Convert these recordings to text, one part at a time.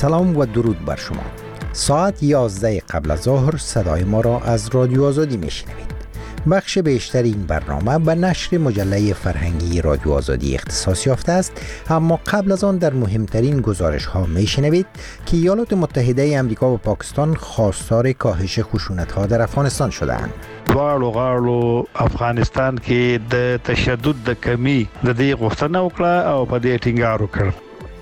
سلام و درود بر شما. ساعت 11 قبل از ظهر صدای ما را از رادیو آزادی میشنوید. بخش بیشتر این برنامه به نشر مجله فرهنگی رادیو آزادی اختصاص یافته است، اما قبل از آن در مهمترین گزارش ها میشنوید که ایالات متحده آمریکا و پاکستان خواستار کاهش خشونت ها در افغانستان شده‌اند. دواړو غاړو افغانستان کې د تشدد د کمی د دې غوښتنه وکړه او په دې ټینګار وکړ.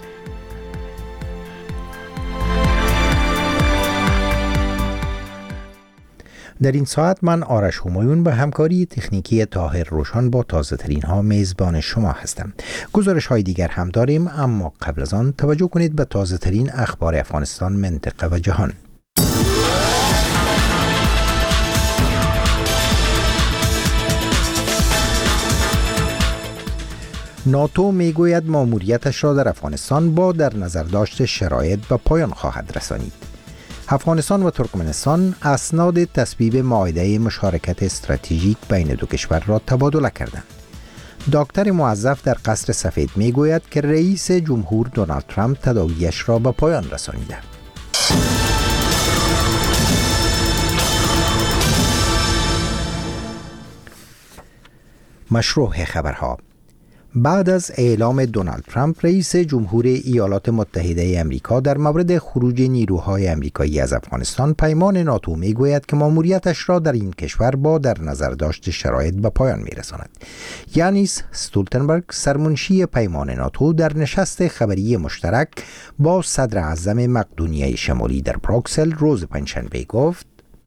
در این ساعت من آرش همایون به همکاری تکنیکی طاهر روشن با تازه ترین ها میزبان شما هستم. گزارش های دیگر هم داریم، اما قبل از آن توجه کنید به تازه ترین اخبار افغانستان، منطقه و جهان. ناتو میگوید ماموریتش را در افغانستان با در نظر داشت شرایط به پایان خواهد رسانید. افغانستان و ترکمنستان اسناد تصویب معاهده مشارکت استراتژیک بین دو کشور را تبادله کردند. دکتر موظف در قصر سفید میگوید که رئیس جمهور دونالد ترامپ تداویش را به پایان رسانیده. مشروع خبرها. بعد از اعلام دونالد ترامپ رئیس جمهور ایالات متحده آمریکا در مورد خروج نیروهای آمریکایی از افغانستان، پیمان ناتو میگوید که ماموریتش را در این کشور با در نظر داشت شرایط به پایان میرساند. یانیس استولتنبرگ، سرمنشی پیمان ناتو، در نشست خبری مشترک با صدر اعظم مقدونیه شمالی در بروکسل روز پنجشنبه گفت: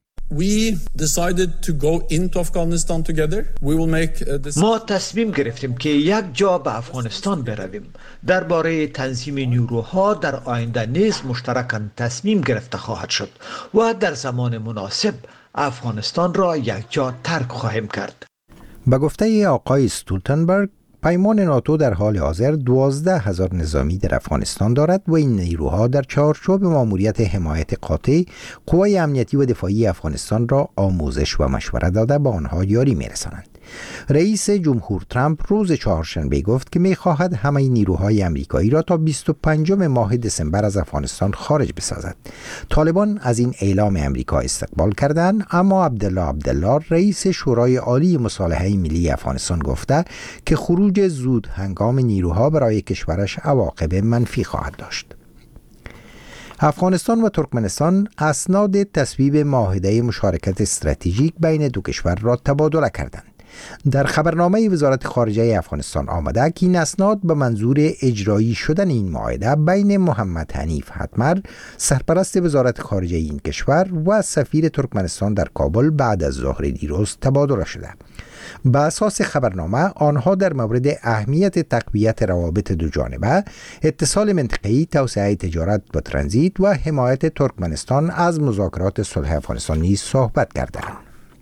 ما تصمیم گرفتیم که یک جا به افغانستان برویم. درباره تنظیم نیروها در آینده نیز مشترکاً تصمیم گرفته خواهد شد و در زمان مناسب افغانستان را یک جا ترک خواهیم کرد. به گفته آقای استولتنبرگ، پیمان ناتو در حال حاضر 12,000 نظامی در افغانستان دارد و این نیروها در چارچوب ماموریت حمایت قاطع قوای امنیتی و دفاعی افغانستان را آموزش و مشورت داده به آنها یاری می‌رسانند. رئیس جمهور ترامپ روز چهارشنبه گفت که می‌خواهد همه نیروهای آمریکایی را تا 25 ماه دسامبر از افغانستان خارج بسازد. طالبان از این اعلام آمریکا استقبال کردند، اما عبدالله رئیس شورای عالی مصالحه ملی افغانستان گفته که خروج زود هنگام نیروها برای کشورش عواقب منفی خواهد داشت. افغانستان و ترکمنستان اسناد تصویب معاهده مشارکت استراتژیک بین دو کشور را تبادله کردند. در خبرنامه وزارت خارجه افغانستان آمده که این اسناد به منظور اجرایی شدن این معاهده بین محمد حنیف حتمر، سرپرست وزارت خارجه این کشور، و سفیر ترکمنستان در کابل بعد از ظهر دیروز تبادله شده. به اساس خبرنامه، آنها در مورد اهمیت تقویت روابط دو جانبه، اتصال منطقه‌ای، توسعه تجارت و ترانزیت و حمایت ترکمنستان از مذاکرات صلح افغانستان نیز صحبت کردند.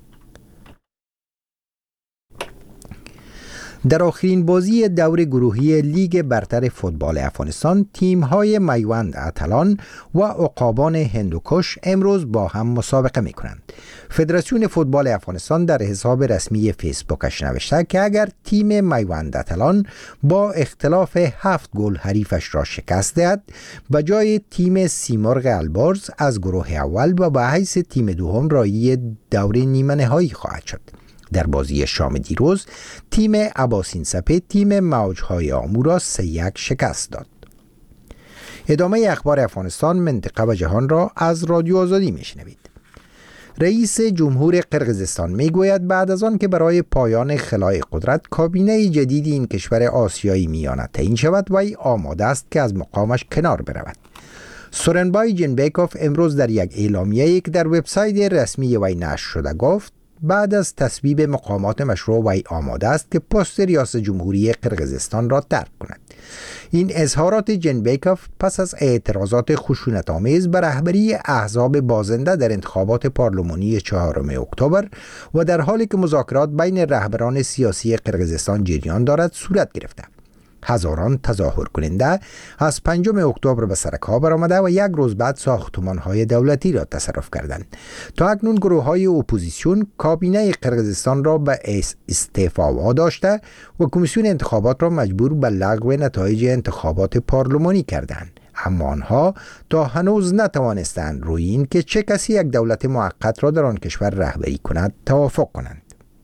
در آخرین بازی دور گروهی لیگ برتر فوتبال افغانستان، تیم‌های میوند اتلان و عقابان هندوکش امروز با هم مسابقه می‌کنند. فدراسیون فوتبال افغانستان در حساب رسمی فیسبوکش نوشته که اگر تیم میوند اتلان با اختلاف 7 گل حریفش را شکست دهد، به جای تیم سیمرغ البرز از گروه اول و به حیث تیم دوم راهی دور نیمه نهایی خواهد شد. در بازی شام دیروز، تیم اباسین سپه تیم موجهای آمو را 3-1 شکست داد. ادامه اخبار افغانستان، منطقه و جهان را از رادیو آزادی میشنوید. رئیس جمهور قرقیزستان میگوید بعد از آن که برای پایان خلای قدرت کابینه جدید این کشور آسیایی میانه تعیین شود، وی آماده است که از مقامش کنار برود. سورنبای جنبیکوف امروز در یک اعلامیه‌ای که در وبسایت رسمی وی نشر شده گفت بعد از تصویب مقامات مشروع وی آماده است که پست ریاست جمهوری قرقیزستان را ترک کند. این اظهارات جنبیکوف پس از اعتراضات خشونت‌آمیز بر رهبری احزاب بازنده در انتخابات پارلمانی 4 اکتبر و در حالی که مذاکرات بین رهبران سیاسی قرقیزستان جریان دارد صورت گرفته. هزاران تظاهر کننده از 5 اکتبر به سرکا برآمده و یک روز بعد ساختمان‌های دولتی را تصرف کردند. تا اکنون گروه‌های اپوزیسیون کابینه قرقیزستان را به استعفا واداشته و کمیسیون انتخابات را مجبور به لغو نتایج انتخابات پارلمانی کردند. اما آنها تا هنوز نتوانستند روی این که چه کسی یک دولت موقت را در آن کشور رهبری کند توافق کنند.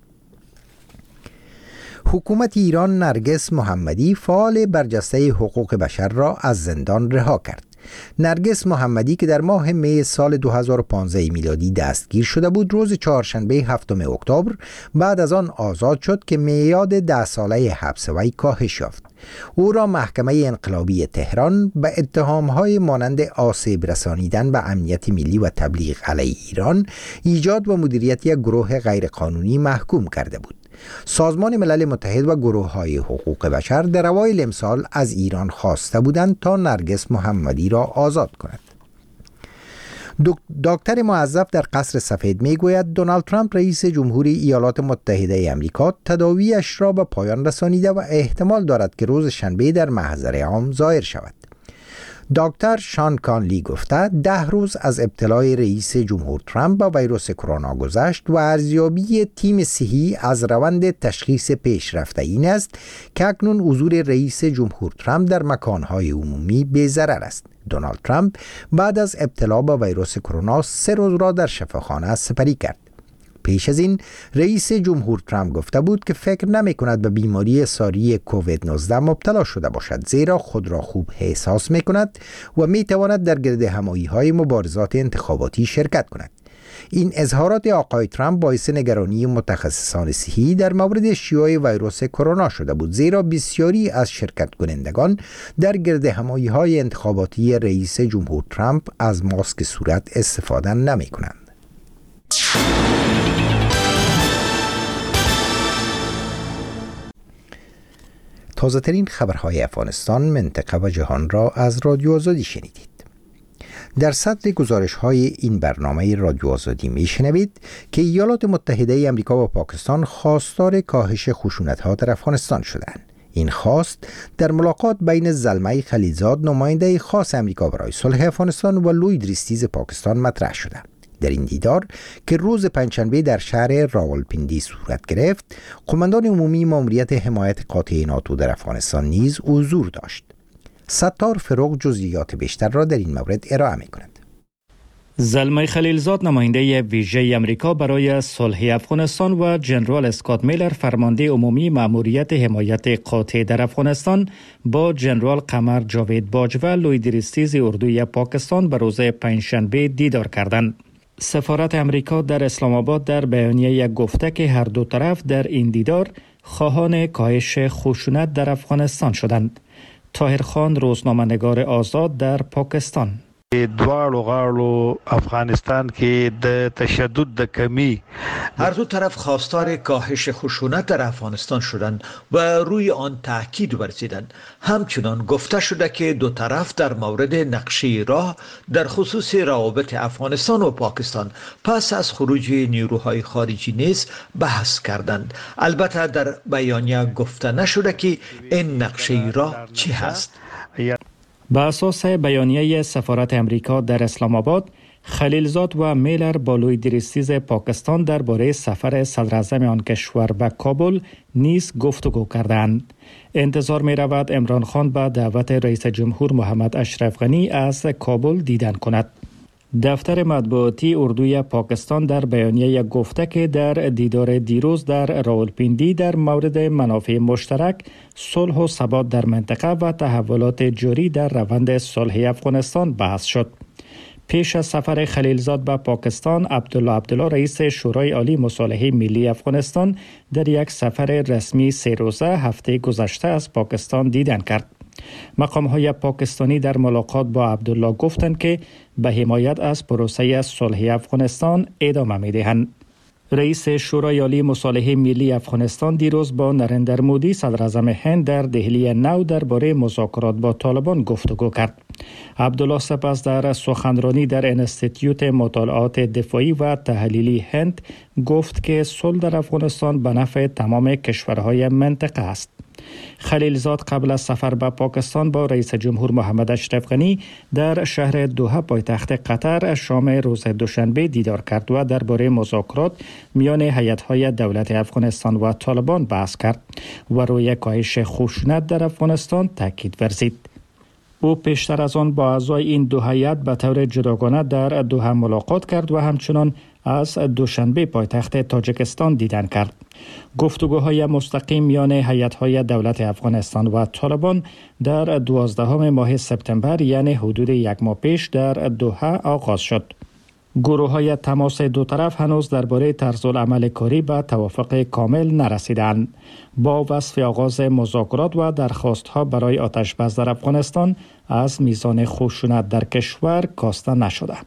حکومت ایران نرگس محمدی فعال برجسته حقوق بشر را از زندان رها کرد. نرگس محمدی که در ماه می سال 2015 میلادی دستگیر شده بود، روز چهارشنبه 7 اکتبر بعد از آن آزاد شد که میعاد 10 ساله حبس وی کاهش یافت. او را محکمه انقلابی تهران به اتهام‌های مانند آسیب رسانیدن به امنیت ملی و تبلیغ علیه ایران، ایجاد و مدیریت یک گروه غیرقانونی محکوم کرده بود. سازمان ملل متحد و گروه‌های حقوق بشر در اوایل امسال از ایران خواسته بودند تا نرگس محمدی را آزاد کند. دکتر موظف در قصر سفید میگوید دونالد ترامپ رئیس جمهوری ایالات متحده آمریکا تداویش را به پایان رسانیده و احتمال دارد که روز شنبه در محضر عام ظاهر شود. دکتر شان کانلی گفته 10 روز از ابتلای رئیس جمهور ترامپ با ویروس کرونا گذشت و ارزیابی تیم صحی از روند تشخیص پیشرفته این است که اکنون حضور رئیس جمهور ترامپ در مکانهای عمومی بی ضرر است. دونالد ترامپ بعد از ابتلا با ویروس کرونا 3 روز را در شفاخانه سپری کرد. پیش از این رئیس جمهور ترامپ گفته بود که فکر نمی کند به بیماری ساری کووید 19 مبتلا شده باشد، زیرا خود را خوب احساس می کند و می تواند در گرد همایی های مبارزات انتخاباتی شرکت کند. این اظهارات آقای ترامپ باعث نگرانی متخصصان صحی در مورد شیوع ویروس کرونا شده بود، زیرا بسیاری از شرکت کنندگان در گرد همایی های انتخاباتی رئیس جمهور ترامپ از ماسک صورت استفاده نمی کنند. تازه ترین خبرهای افغانستان، منطقه و جهان را از رادیو آزادی شنیدید. در صدر گزارش های این برنامه رادیو آزادی می شنوید که ایالات متحده آمریکا و پاکستان خواستار کاهش خشونت ها در افغانستان شدند. این خواست در ملاقات بین زلمه خلیلزاد، نماینده خاص آمریکا برای صلح افغانستان، و لوید ریستیز پاکستان مطرح شده. در این دیدار که روز پنجشنبه در شهر راولپیندی صورت گرفت، قماندان عمومی ماموریت حمایت قاطع ناتو در افغانستان نیز حضور داشت. ستار فروغ جزئیات بیشتر را در این مورد ارائه می‌کند. زلمه خلیلزاد، نماینده ویژه امریکا برای صلح افغانستان، و جنرال اسکات میلر، فرمانده عمومی ماموریت حمایت قاطع در افغانستان، با جنرال قمر جاوید باج و لوید ریستیز اردوی پاکستان به روز پنجشنبه دیدار کردند. سفارت امریکا در اسلام آباد در بیانیه گفته که هر دو طرف در این دیدار خواهان کاهش خشونت در افغانستان شدند. طاهر خان، روزنامه‌نگار آزاد در پاکستان. دواړو غاړو افغانستان کې د تشدد د کمی، هر دو طرف خواستار کاهش خشونت در افغانستان شدند و روی آن تاکید ورزیدند. همچنان گفته شده که دو طرف در مورد نقشه راه در خصوص روابط افغانستان و پاکستان پس از خروج نیروهای خارجی نیز بحث کردند. البته در بیانیه گفته نشده که این نقشه راه چی هست. به اساس بیانیه سفارت امریکا در اسلام آباد، خلیلزاد و میلر با لوید ریستیز پاکستان درباره سفر صدراعظم آن کشور به کابل نیز گفتگو کردند. انتظار می رود عمران خان به دعوت رئیس جمهور محمد اشرف غنی از کابل دیدن کند. دفتر مطبوعاتی اردوی پاکستان در بیانیه گفته که در دیدار دیروز در راولپیندی در مورد منافع مشترک، صلح و ثبات در منطقه و تحولات جاری در روند صلح افغانستان بحث شد. پیش از سفر خلیلزاد به پاکستان، عبدالله رئیس شورای عالی مصالحه ملی افغانستان در یک سفر رسمی 3 روزه هفته گذشته از پاکستان دیدن کرد. مقام‌های پاکستانی در ملاقات با عبدالله گفتند که به حمایت از پروسه صلح افغانستان ادامه می‌دهند. رئیس شورای عالی مصالحه ملی افغانستان دیروز با نریندر مودی، صدراعظم هند، در دهلی نو درباره مذاکرات با طالبان گفتگو کرد. عبدالله سپس در سخنرانی در انستیتیوت مطالعات دفاعی و تحلیلی هند گفت که صلح در افغانستان به نفع تمام کشورهای منطقه است. خلیلزاد قبل از سفر به پاکستان با رئیس جمهور محمد اشرف غنی در شهر دوحه پایتخت قطر شام روز دوشنبه دیدار کرد و درباره مذاکرات میان هیئت‌های دولت افغانستان و طالبان بحث کرد و روی کاهش خشونت در افغانستان تاکید ورزید. او پیشتر از آن با اعضای این دو هیئت به طور جداگانه در دوحه ملاقات کرد و همچنان از دوشنبه پایتخت تاجیکستان دیدن کرد. گفتگوهای مستقیم میان هیئت‌های دولت افغانستان و طالبان در 12 ماه سپتامبر یعنی حدود یک ماه پیش در دوحه آغاز شد. گروه‌های تماس دو طرف هنوز درباره طرزالعمل کاری به توافق کامل نرسیدند. با وصف آغاز مذاکرات و درخواست‌ها برای آتش‌بس در افغانستان از میزان خشونت در کشور کاسته نشده.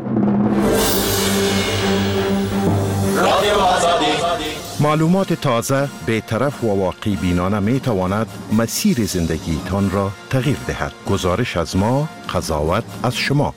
معلومات تازه، بی‌طرف و واقعی بینانه می تواند مسیر زندگیتان را تغییر دهد. گزارش از ما، قضاوت از شما.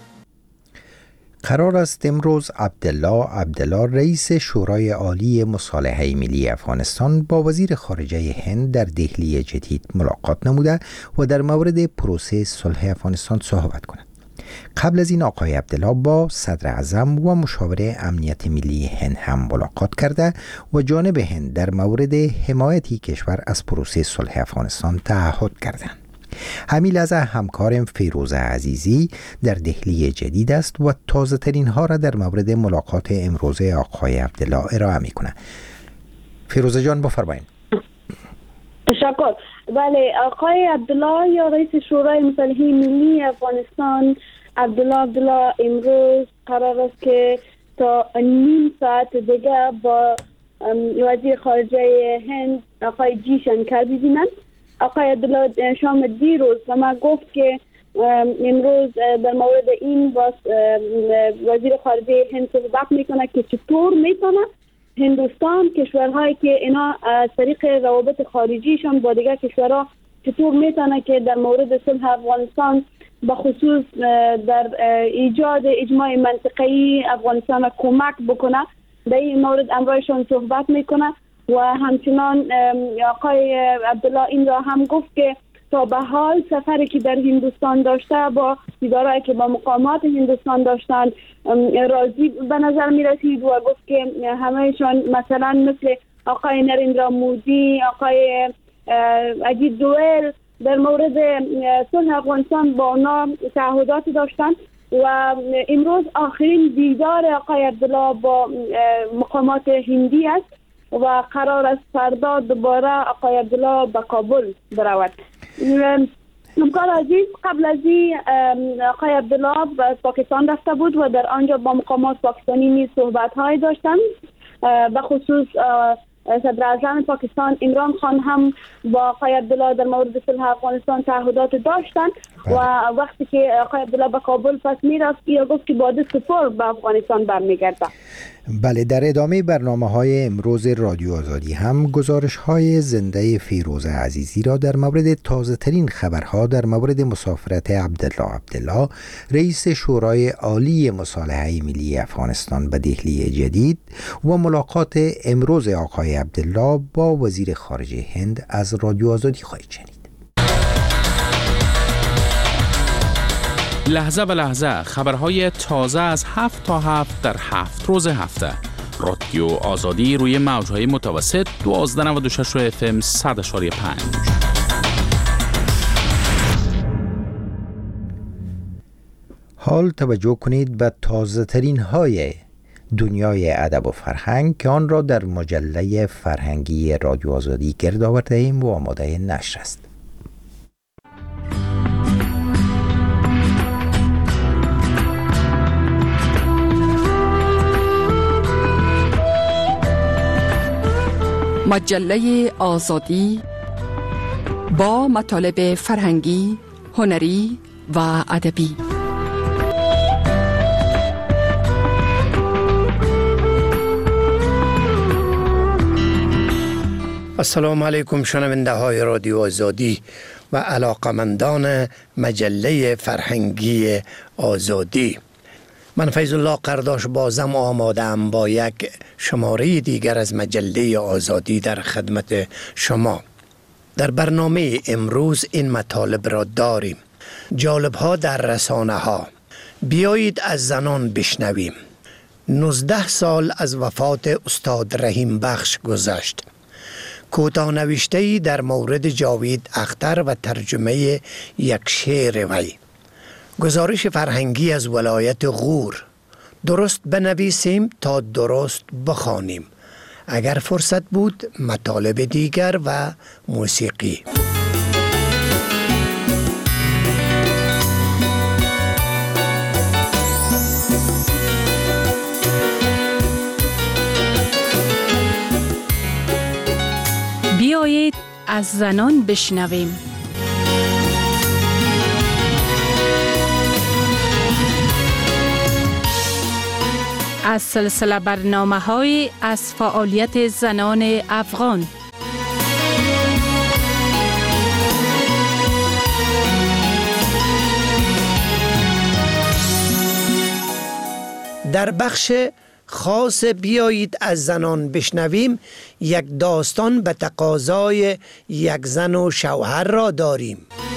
قرار است امروز عبدالله رئیس شورای عالی مصالحه ملی افغانستان با وزیر خارجه هند در دهلی جدید ملاقات نموده و در مورد پروسه صلح افغانستان صحبت کند. قبل از این آقای عبدالله با صدر اعظم و مشاور امنیت ملی هند هم ملاقات کرده و جانب هند در مورد حمایت کشور از پروسه صلح افغانستان تعهد کردند. همین لحظه همکارم فیروزه عزیزی در دهلی جدید است و تازه ترین ها را در مورد ملاقات امروز آقای عبدالله ارائه می کنه. فیروزه جان بفرمایید. تشکر. بله، آقای عبدالله یا رئیس شورای مصالحه ملی افغانستان عبدالله امروز قرار است که تا نیم ساعت دیگه با وزیر خارجه هند آقای جی شنکر ببینند. آقای عبدالله شام دیروز و ما گفت که امروز در مورد این با وزیر خارجه هند صحبت میکنه که چطور میتونه هندوستان، کشورهایی که اینا از طریق روابط خارجیشان با دیگر کشورها چطور میتونه که در مورد صلح افغانستان بخصوص در ایجاد اجماع منطقه‌ای افغانستان کمک بکنه. در این مورد امرایشان صحبت میکنه و همچنان آقای عبدالله این را هم گفت که تا به حال سفری که در هندوستان داشته با دیدارهایی که با مقامات هندوستان داشتند راضی به نظر می رسید و گفت که همهشان مثلا مثل آقای نریندرا مودی، آقای اجیت دوئل در مورد صلح افغانستان با اونا تعهدات داشتند و امروز آخرین دیدار آقای عبدالله با مقامات هندی است و قرار است فردا دوباره آقای عبدالله به کابل برود. همکار عزیز، قبل از این آقای عبدالله به پاکستان رفته بود و در آنجا با مقامات پاکستانی نیز صحبت‌های داشتند. به خصوص صدر اعظم پاکستان عمران خان هم با آقای عبدالله در مورد صلح افغانستان تعهدات داشتند و وقتی که آقای عبدالله به کابل پس میرفت یا گفت که با دست پر به افغانستان برمیگرده. بله، در ادامه برنامه‌های امروز رادیو آزادی هم گزارش‌های زنده فیروزه عزیزی را در مورد تازه‌ترین خبرها در مورد مسافرت عبدالله رئیس شورای عالی مصالحه ملی افغانستان به دهلی جدید و ملاقات امروز آقای عبدالله با وزیر خارجه هند از رادیو آزادی خواهید شنید. لحظه به لحظه خبرهای تازه از 7 تا 7 در 7 روز هفته. رادیو آزادی روی موجهای متوسط 1296 FM 100.5. حال توجه کنید به تازه ترین های دنیای ادب و فرهنگ که آن را در مجله فرهنگی رادیو آزادی گرد آورده ایم و آماده نشر است. مجله آزادی با مطالب فرهنگی، هنری و ادبی. السلام علیکم شنونده های رادیو آزادی و علاقمندان مجله فرهنگی آزادی. من فیض الله قرداش بازم آمادم با یک شماره دیگر از مجله آزادی در خدمت شما. در برنامه امروز این مطالب را داریم. جالب‌ها در رسانه ها. بیایید از زنان بشنویم. 19 سال از وفات استاد رحیم بخش گذشت. کوتاه نوشته‌ای در مورد جاوید اختر و ترجمه یک شعر وی. گزارش فرهنگی از ولایت غور. درست بنویسیم تا درست بخوانیم. اگر فرصت بود مطالب دیگر و موسیقی. بیایید از زنان بشنویم. از سلسله برنامه‌های از فعالیت زنان افغان. در بخش خاص بیایید از زنان بشنویم یک داستان به تقاضای یک زن و شوهر را داریم.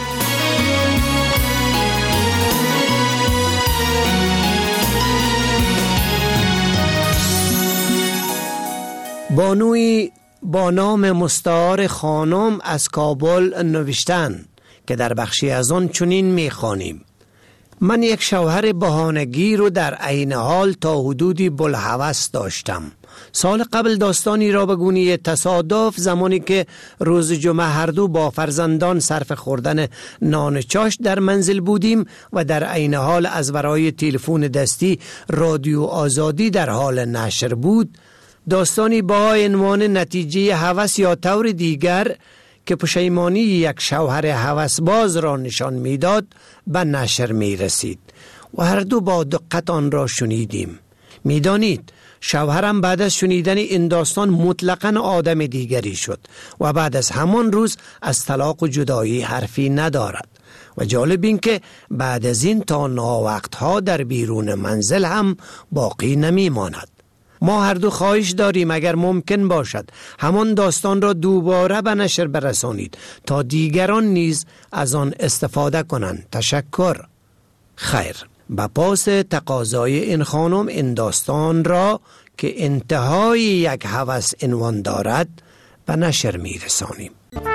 بانوی با نام مستعار خانم از کابل نوشتند که در بخشی از آن چنین می‌خوانیم: من یک شوهر بهانه‌گیر رو در عین حال تا حدودی بلهوس داشتم. سال قبل داستانی را به گونه تصادف زمانی که روز جمعه هر دو با فرزندان صرف خوردن نان چاش در منزل بودیم و در عین حال از ورای تلفن دستی رادیو آزادی در حال نشر بود، داستانی با عنوان نتیجه هوس یا طور دیگر که پشیمانی یک شوهر هوسباز را نشان میداد به نشر می رسید و هر دو با دقت آن را شنیدیم. میدانید شوهرم بعد از شنیدن این داستان مطلقاً آدم دیگری شد و بعد از همان روز از طلاق و جدایی حرفی ندارد و جالب این که بعد از این تا ناوقتها در بیرون منزل هم باقی نمی ماند. ما هر دو خواهش داریم اگر ممکن باشد همان داستان را دوباره به نشر برسانید تا دیگران نیز از آن استفاده کنند. تشکر. خیر، به پاس تقاضای این خانم این داستان را که انتهای یک هوس عنوان دارد به نشر می رسانیم.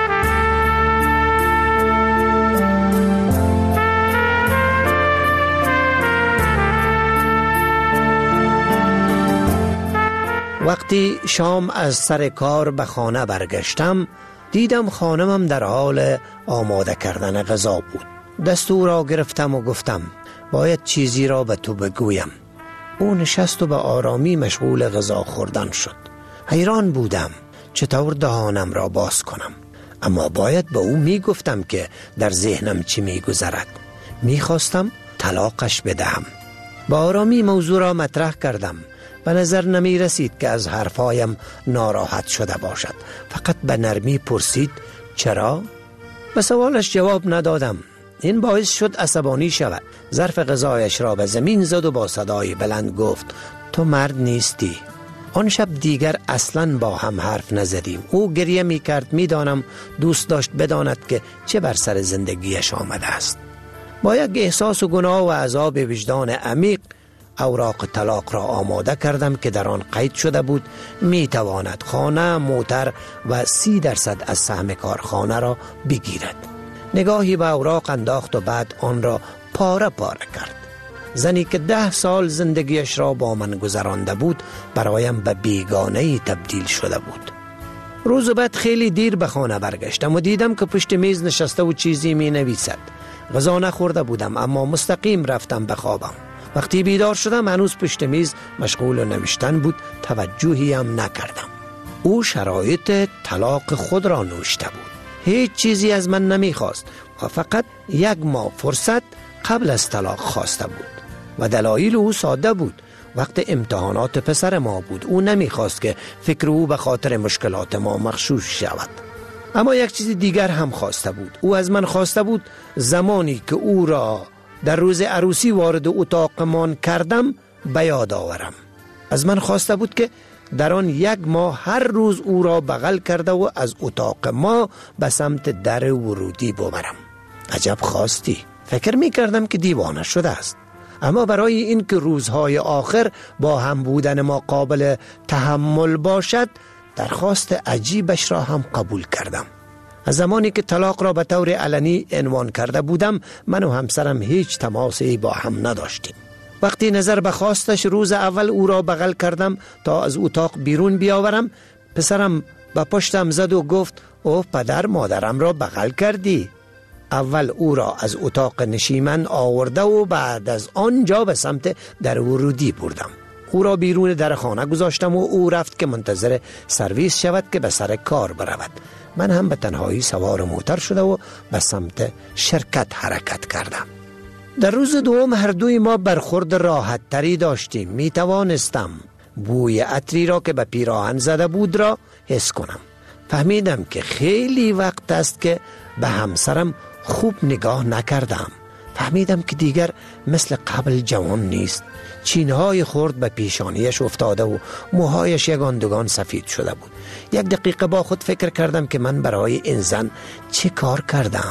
وقتی شام از سر کار به خانه برگشتم دیدم خانمم در حال آماده کردن غذا بود. دستور را گرفتم و گفتم باید چیزی را به تو بگویم. او نشست و به آرامی مشغول غذا خوردن شد. حیران بودم چطور دهانم را باز کنم، اما باید به او می گفتم که در ذهنم چی می گذرد. می خواستم طلاقش بدهم. با آرامی موضوع را مطرح کردم. به نظر نمی رسید که از حرفایم ناراحت شده باشد. فقط به نرمی پرسید چرا؟ به سوالش جواب ندادم. این باعث شد عصبانی شود. ظرف غذایش را به زمین زد و با صدای بلند گفت تو مرد نیستی. آن شب دیگر اصلاً با هم حرف نزدیم. او گریه می کرد. می دانم دوست داشت بداند که چه بر سر زندگیش آمده است. با یک احساس و گناه و عذاب وجدان عمیق اوراق طلاق را آماده کردم که در آن قید شده بود می تواند خانه، موتر و 30% از سهم کارخانه را بگیرد. نگاهی به اوراق انداخت و بعد آن را پاره پاره کرد. زنی که 10 سال زندگیش را با من گذرانده بود برایم به بیگانه‌ای تبدیل شده بود. روز بعد خیلی دیر به خانه برگشتم و دیدم که پشت میز نشسته و چیزی می نویسد. غذا نخورده بودم اما مستقیم رفتم به خوابم. وقتی بیدار شدم هنوز پشت میز مشغول نوشتن بود. توجهی هم نکردم. او شرایط طلاق خود را نوشته بود. هیچ چیزی از من نمیخواست و فقط 1 ماه فرصت قبل از طلاق خواسته بود و دلایل او ساده بود. وقت امتحانات پسر ما بود. او نمیخواست که فکر او به خاطر مشکلات ما مغشوش شود. اما یک چیز دیگر هم خواسته بود. او از من خواسته بود زمانی که او را در روز عروسی وارد اتاقمان کردم به یاد آورم. از من خواسته بود که در آن 1 ماه هر روز او را بغل کرده و از اتاق ما به سمت در ورودی ببرم. عجب خواستی. فکر می کردم که دیوانه شده است. اما برای این که روزهای آخر با هم بودن ما قابل تحمل باشد درخواست عجیبش را هم قبول کردم. از زمانی که طلاق را به طور علنی عنوان کرده بودم، من و همسرم هیچ تماسی با هم نداشتیم. وقتی نظر به خواستش روز اول او را بغل کردم تا از اتاق بیرون بیاورم، پسرم به پشتم زد و گفت اوه پدر، مادرم را بغل کردی. اول او را از اتاق نشیمن آورده و بعد از آنجا به سمت در ورودی بردم. او را بیرون در خانه گذاشتم و او رفت که منتظر سرویس شود که به سر کار برود. من هم به تنهایی سوار موتر شده و به سمت شرکت حرکت کردم. در روز دوم هر دوی ما برخورد راحت تری داشتیم. می توانستم بوی عطری را که به پیراهن زده بود را حس کنم. فهمیدم که خیلی وقت است که به همسرم خوب نگاه نکردم. فهمیدم که دیگر مثل قبل جوان نیست. چینهای خرد به پیشانیش افتاده و موهایش یگان دوگان سفید شده بود. یک دقیقه با خود فکر کردم که من برای این زن چه کار کردم.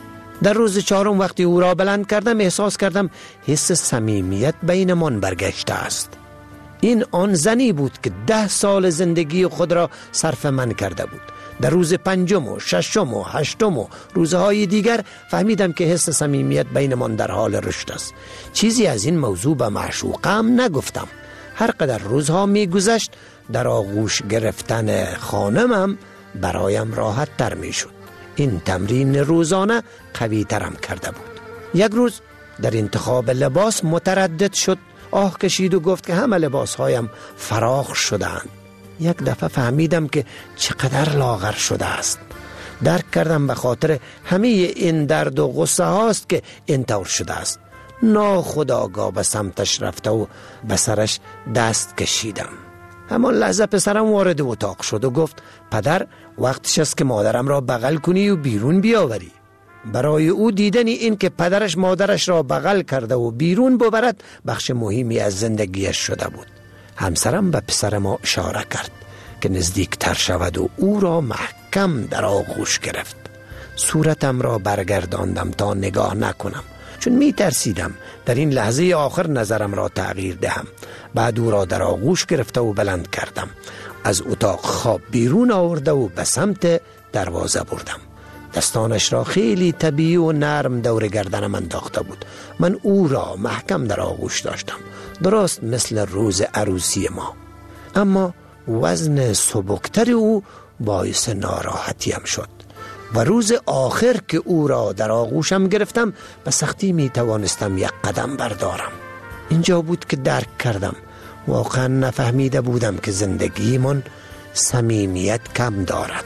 در روز چهارم وقتی او را بلند کردم، احساس کردم حس صمیمیت بینمان برگشته است. این آن زنی بود که 10 سال زندگی خود را صرف من کرده بود. در روز 5 و 6 و 8 و روزهای دیگر فهمیدم که حس صمیمیت بینمان در حال رشد است. چیزی از این موضوع به معشوقم نگفتم. هر قدر روزها می گذشت، در آغوش گرفتن خانمم برایم راحت تر می شد. این تمرین روزانه قوی ترم کرده بود. یک روز در انتخاب لباس متردد شد. آه کشید و گفت که همه لباسهایم فراخ شدند. یک دفعه فهمیدم که چقدر لاغر شده است. درک کردم به خاطر همه این درد و غصه هاست که اینطور شده است. ناخودآگاه به سمتش رفته و به سرش دست کشیدم. همان لحظه پسرم وارد اتاق شد و گفت پدر، وقتش است که مادرم را بغل کنی و بیرون بیاوری. برای او دیدنی این که پدرش مادرش را بغل کرده و بیرون ببرد بخش مهمی از زندگیش شده بود. همسرم به پسر ما اشاره کرد که نزدیک تر شود و او را محکم در آغوش گرفت. صورتم را برگرداندم تا نگاه نکنم، چون می ترسیدم در این لحظه آخر نظرم را تغییر دهم. بعد او را در آغوش گرفته و بلند کردم. از اتاق خواب بیرون آورده و به سمت دروازه بردم. دستانش را خیلی طبیعی و نرم دور گردنم انداخته بود. من او را محکم در آغوش داشتم، درست مثل روز عروسی ما. اما وزن سبکتر او باعث ناراحتیم شد و روز آخر که او را در آغوشم گرفتم به سختی می توانستم یک قدم بردارم. اینجا بود که درک کردم واقعا نفهمیده بودم که زندگیمون صمیمیت کم دارد.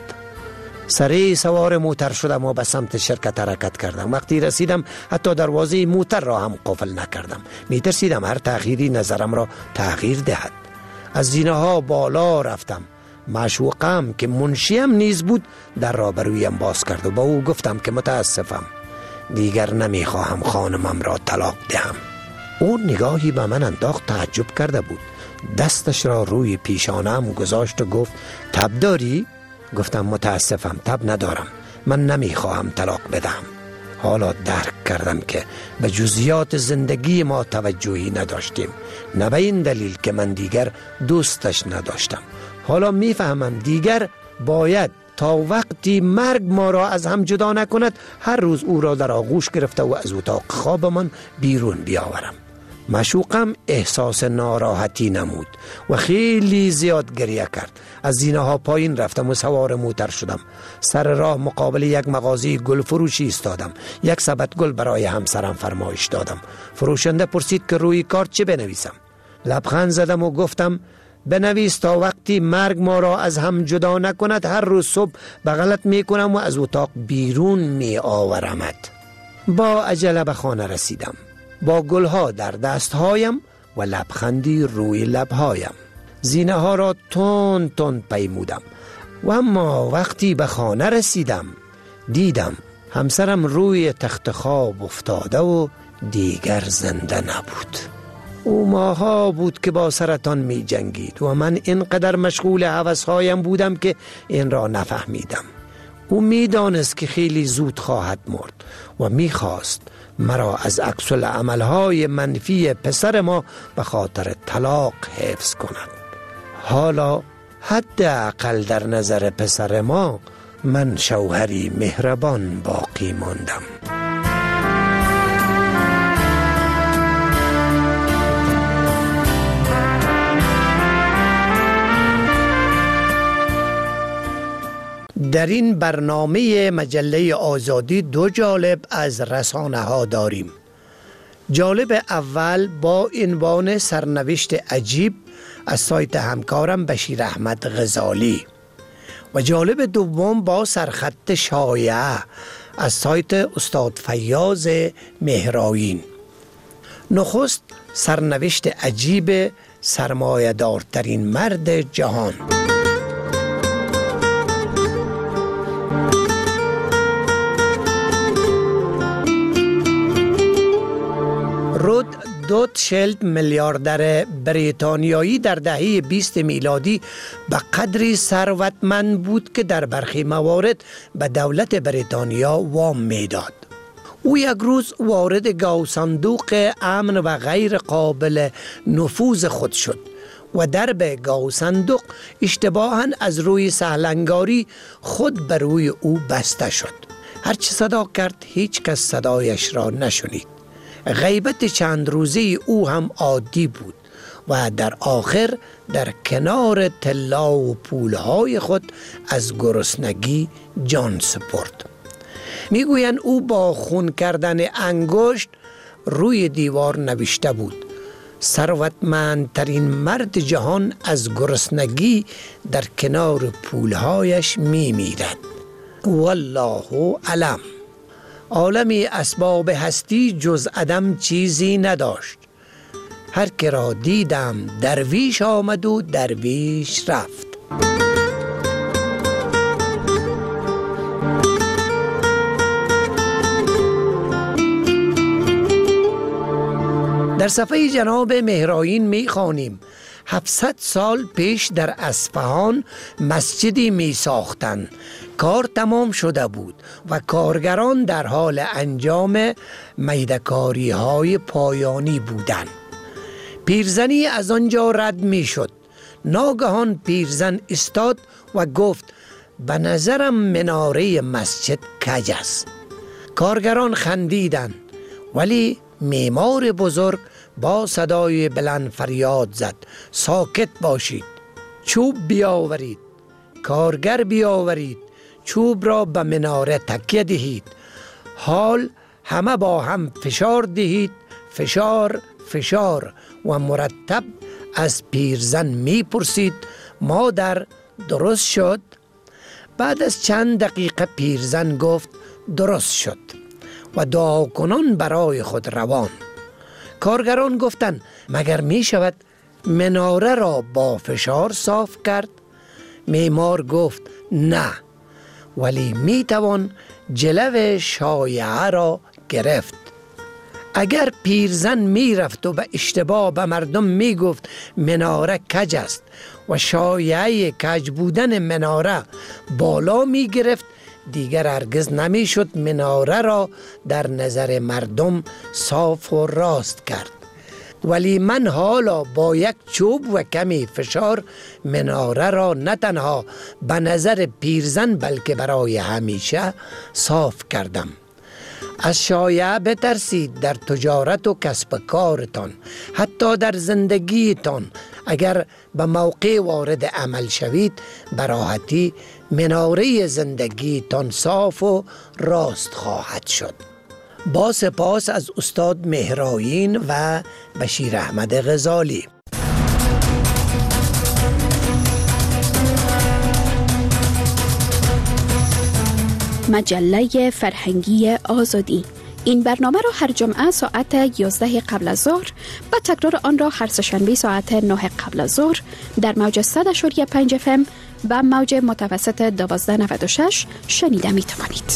سریع سوار موتر شدم و به سمت شرکت حرکت کردم. وقتی رسیدم حتی دروازه موتر را هم قفل نکردم. می ترسیدم هر تأخیری نظرم را تغییر دهد. از زینه ها بالا رفتم. معشوقم که منشیم نیز بود در را برویم باز کرد و با او گفتم که متاسفم، دیگر نمی خواهم خانمم را طلاق دهم. او نگاهی به من انداخت، تعجب کرده بود. دستش را روی پیشانم گذاشت و گفت تب داری؟ گفتم متاسفم، تب ندارم، من نمیخواهم طلاق بدهم. حالا درک کردم که به جزئیات زندگی ما توجهی نداشتیم، نه به این دلیل که من دیگر دوستش نداشتم. حالا میفهمم دیگر باید تا وقتی مرگ ما را از هم جدا نکند هر روز او را در آغوش گرفته و از اتاق خوابمان بیرون بیاورم. معشوقم احساس ناراحتی نمود و خیلی زیاد گریه کرد. از زینه ها پایین رفتم و سوار موتر شدم. سر راه مقابل یک مغازه گل فروشی ایستادم. یک سبد گل برای همسرم فرمایش دادم. فروشنده پرسید که روی کارت چه بنویسم. لبخند زدم و گفتم بنویس تا وقتی مرگ ما را از هم جدا نکند هر روز صبح بغلت می کنم و از اتاق بیرون می آورمت. با عجله به خانه رسیدم با گلها در دستهایم و لبخندی روی لبهایم. زینه ها را تند تند پیمودم و اما وقتی به خانه رسیدم دیدم همسرم روی تخت خواب افتاده و دیگر زنده نبود. او ماها بود که با سرطان می جنگید و من اینقدر مشغول هوسهایم بودم که این را نفهمیدم. او می دانست که خیلی زود خواهد مرد و می خواست مرا از عکس العملهای منفی پسر ما به خاطر طلاق حفظ کند. حالا حداقل در نظر پسر ما من شوهری مهربان باقی ماندم. در این برنامه مجله آزادی دو جالب از رسانه ها داریم. جالب اول با عنوان سرنوشت عجیب از سایت همکارم بشیر احمد غزالی و جالب دوم با سرخط شایعه از سایت استاد فیاض مهرائین. نخست سرنوشت عجیب سرمایه‌دارترین مرد جهان. رود دوتشلد میلیاردر بریتانیایی در دهه 20 میلادی به قدری ثروتمند بود که در برخی موارد به دولت بریتانیا وام میداد. او یک روز وارد گاوصندوق امن و غیر قابل نفوذ خود شد و درب گاوصندوق اشتباهاً از روی سهلنگاری خود بر روی او بسته شد. هرچه صدا کرد هیچ کس صدایش را نشنید. غیبت چند روزه او هم عادی بود و در آخر در کنار طلا و پولهای خود از گرسنگی جان سپرد. میگویند او با خون کردن انگشت روی دیوار نوشته بود: ثروتمندترین مرد جهان از گرسنگی در کنار پولهایش میمیرد. والله علم. عالمی اسباب هستی جز عدم چیزی نداشت. هر که را دیدم درویش آمد و درویش رفت. در صفحه جناب مهرائین می خوانیم 700 سال پیش در اصفهان مسجدی می ساختند. کار تمام شده بود و کارگران در حال انجام میده‌کاری های پایانی بودند. پیرزنی از آنجا رد می شد. ناگهان پیرزن استاد و گفت: به نظرم مناره مسجد کج است. کارگران خندیدند، ولی معمار بزرگ با صدای بلند فریاد زد: ساکت باشید، چوب بیاورید. کارگر بیاورید، چوب را به مناره تکیه دهید. حال همه با هم فشار دهید. فشار فشار و مرتب از پیرزن می پرسید: مادر درست شد؟ بعد از چند دقیقه پیرزن گفت: درست شد و دعا کنان برای خود روان. کارگران گفتند: مگر می شود مناره را با فشار صاف کرد؟ معمار گفت: نه، ولی می توان جلو شایعه را گرفت. اگر پیرزن می رفت و به اشتباه به مردم می گفت مناره کج است و شایعه کج بودن مناره بالا می گرفت، دیگر هرگز نمی شد مناره را در نظر مردم صاف و راست کرد. ولی من حالا با یک چوب و کمی فشار مناره را نه تنها به نظر پیرزن بلکه برای همیشه صاف کردم. از شایعه بترسید در تجارت و کسب کارتان، حتی در زندگیتان. اگر به موقع وارد عمل شوید، به راحتی مناره زندگیتان صاف و راست خواهد شد. با سپاس از استاد مهرائین و بشیر احمد غزالی. مجله فرهنگی آزادی. این برنامه را هر جمعه ساعت 11 قبل از ظهر و تکرار آن را هر سه‌شنبه ساعت 9 قبل از ظهر در موج 100.5 FM و موج متوسط 1296 شنیده می توانید.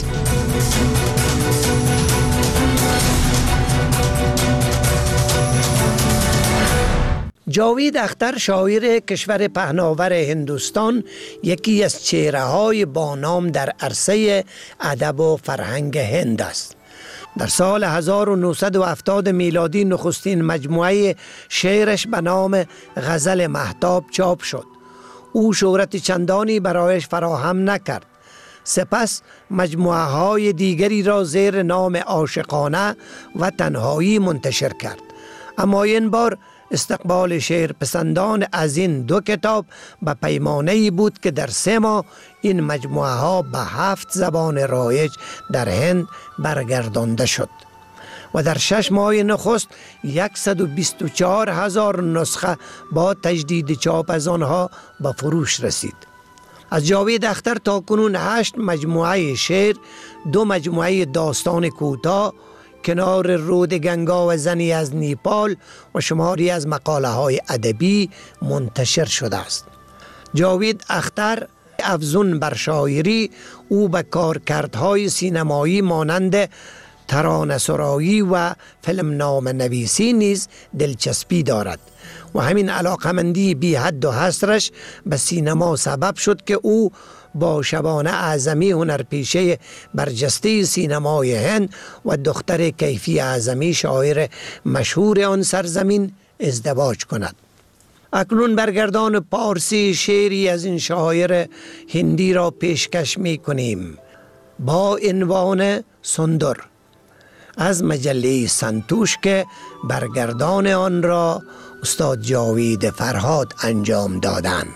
جاوید اختر، شاعر کشور پهناور هندوستان، یکی از چهره‌های بانام در عرصه ادب و فرهنگ هند است. در سال 1970 میلادی نخستین مجموعه شعرش به نام غزل مهتاب چاپ شد. او شهرت چندانی برایش فراهم نکرد. سپس مجموعه های دیگری را زیر نام عاشقانه و تنهایی منتشر کرد. اما این بار استقبال شعرپسندان از این دو کتاب به پیمانه‌ای بود که در 3 ماه این مجموعه ها به 7 زبان رایج در هند برگردانده شد و در 6 ماه نخست 124,000 نسخه با تجدید چاپ از آنها به فروش رسید. از جاوید اختر تا کنون 8 مجموعه شعر، 2 مجموعه داستان کوتاه، کنار رود گنگا و زنی از نیپال و شماری از مقاله های ادبی منتشر شده است. جاوید اختر افزون بر شاعری، او به کارکردهای سینمایی مانند ترانه‌سرایی و فیلم نام نویسی نیز دلچسپی دارد و همین علاقمندی بی حد و حصرش به سینما سبب شد که او با شبانه اعظمی هنرپیشه برجسته سینمای هند و دختر کیفی اعظمی شاعر مشهور آن سرزمین ازدواج کند. اکنون برگردان پارسی شعری از این شاعر هندی را پیشکش می کنیم با عنوان سندر از مجله سنتوش که برگردان آن را استاد جاوید فرهاد انجام دادند.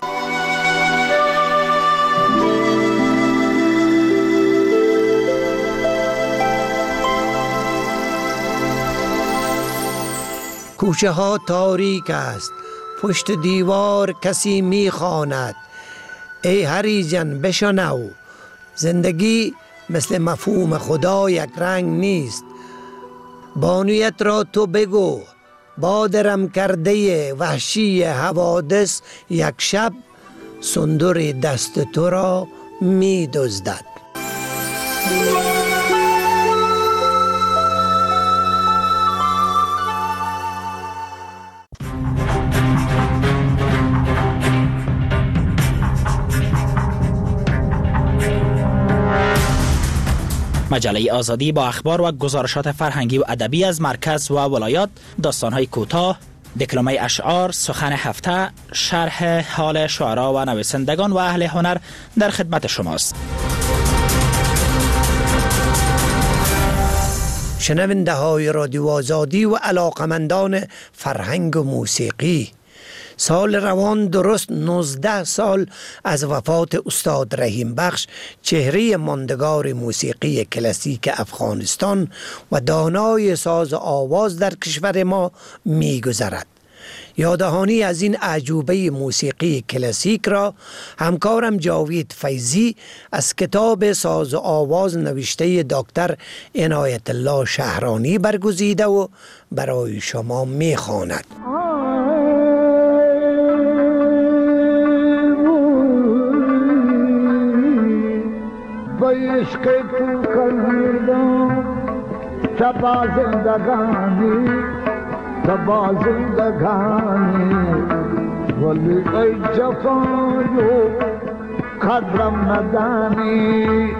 کوچه ها تاریک است، پشت دیوار کسی می خواند، ای هریجن بشنو، زندگی مثل مفهوم خدا یک رنگ نیست، بانویت را تو بگو، بادرم کرده وحشی حوادث یک شب، سندر دست تو را می دزدد. مجله آزادی با اخبار و گزارشات فرهنگی و ادبی از مرکز و ولایات، داستان‌های کوتاه، دکلمه اشعار، سخن هفته، شرح حال شعرا و نویسندگان و اهل هنر در خدمت شماست. شنونده های رادیو آزادی و علاقمندان فرهنگ و موسیقی، سال روان درست 19 سال از وفات استاد رحیم بخش، چهره ماندگار موسیقی کلاسیک افغانستان و دانای ساز آواز در کشور ما می گذرد. یاددهانی از این اعجوبه موسیقی کلاسیک را همکارم جاوید فیضی از کتاب ساز و آواز نوشته دکتر عنایت الله شهرانی برگزیده و برای شما می خواند. عشق تو کردم تبا زندگانی ولی ای جفایو قدرم ندانی.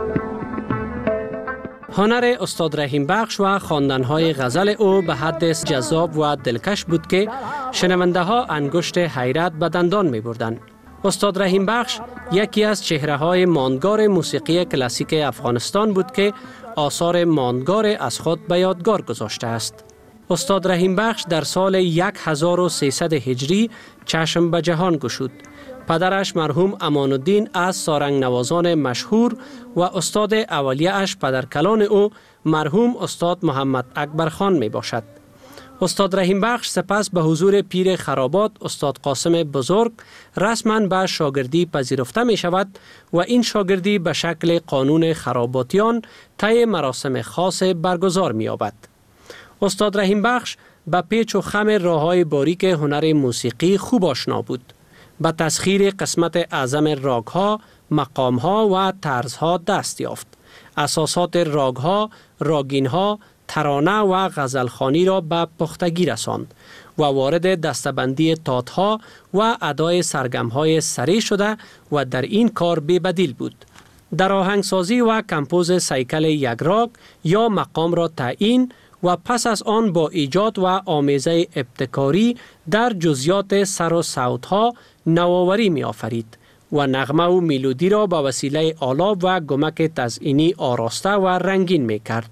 هنر استاد رحیم بخش و خواندن‌های غزل او به حد جذاب و دلکش بود که شنونده ها انگشت حیرت به دندان می‌بردند. استاد رحیم بخش یکی از چهره‌های ماندگار موسیقی کلاسیک افغانستان بود که آثار ماندگار از خود به یادگار گذاشته است. استاد رحیم بخش در سال 1300 هجری چشم به جهان گشود. پدرش مرحوم امان الدین از سارنگ نوازان مشهور و استاد اولیه اش پدرکلان او مرحوم استاد محمد اکبر خان می باشد. استاد رحیم بخش سپس به حضور پیر خرابات استاد قاسم بزرگ رسما به شاگردی پذیرفته می شود و این شاگردی به شکل قانون خراباتیان طی مراسم خاص برگزار می یابد. استاد رحیم بخش به پیچ و خم راه‌های باریک هنر موسیقی خوب آشنا بود. به تسخیر قسمت اعظم راگ‌ها، مقام‌ها و طرزها دست یافت. اساسات راگ‌ها، راگین‌ها، ترانه و غزلخوانی را به پختگی رساند و وارد دستبندی تات‌ها و ادای سرگم‌های سری شده و در این کار بی‌بدیل بود. در آهنگسازی و کمپوز سیکل یک راگ یا مقام را تعیین و پس از آن با ایجاد و آمیزه ابتکاری در جزئیات سر و صوت‌ها، نوآوری می آفرید و نغمه و میلودی را به وسیله آلاب و گمک تزئینی آراسته و رنگین می کرد.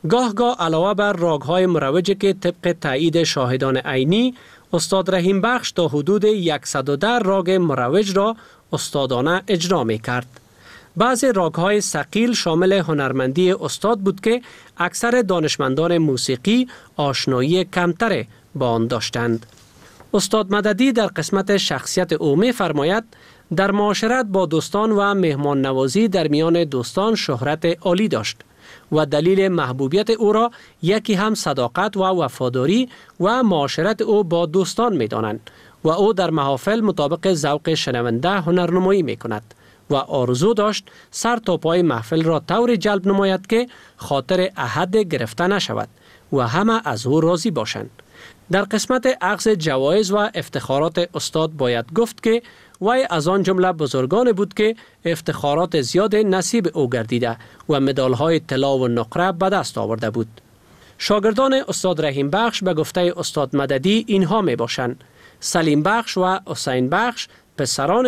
گاه علاوه بر راگ‌های مروجه که طبق تایید شاهدان عینی، استاد رحیم بخش تا حدود 110 راگ مروج را استادانه اجرا می کرد. بعضی راگ‌های ثقیل شامل هنرمندی استاد بود که اکثر دانشمندان موسیقی آشنایی کمتر با آن داشتند. استاد مددی در قسمت شخصیت او می فرماید در معاشرت با دوستان و مهمان نوازی در میان دوستان شهرت عالی داشت و دلیل محبوبیت او را یکی هم صداقت و وفاداری و معاشرت او با دوستان می دانند و او در محافل مطابق ذوق شنونده هنرنمایی می کند و آرزو داشت سر تا پای محفل را طوری جلب نماید که خاطر احد گرفته نشود و همه از او راضی باشند. در قسمت اخذ جوایز و افتخارات استاد باید گفت که وی از آن جمله بزرگان بود که افتخارات زیاد نصیب او گردیده و مدال‌های طلا و نقره به دست آورده بود. شاگردان استاد رحیم بخش به گفته استاد مددی اینها می باشند: سلیم بخش و حسین بخش، پسران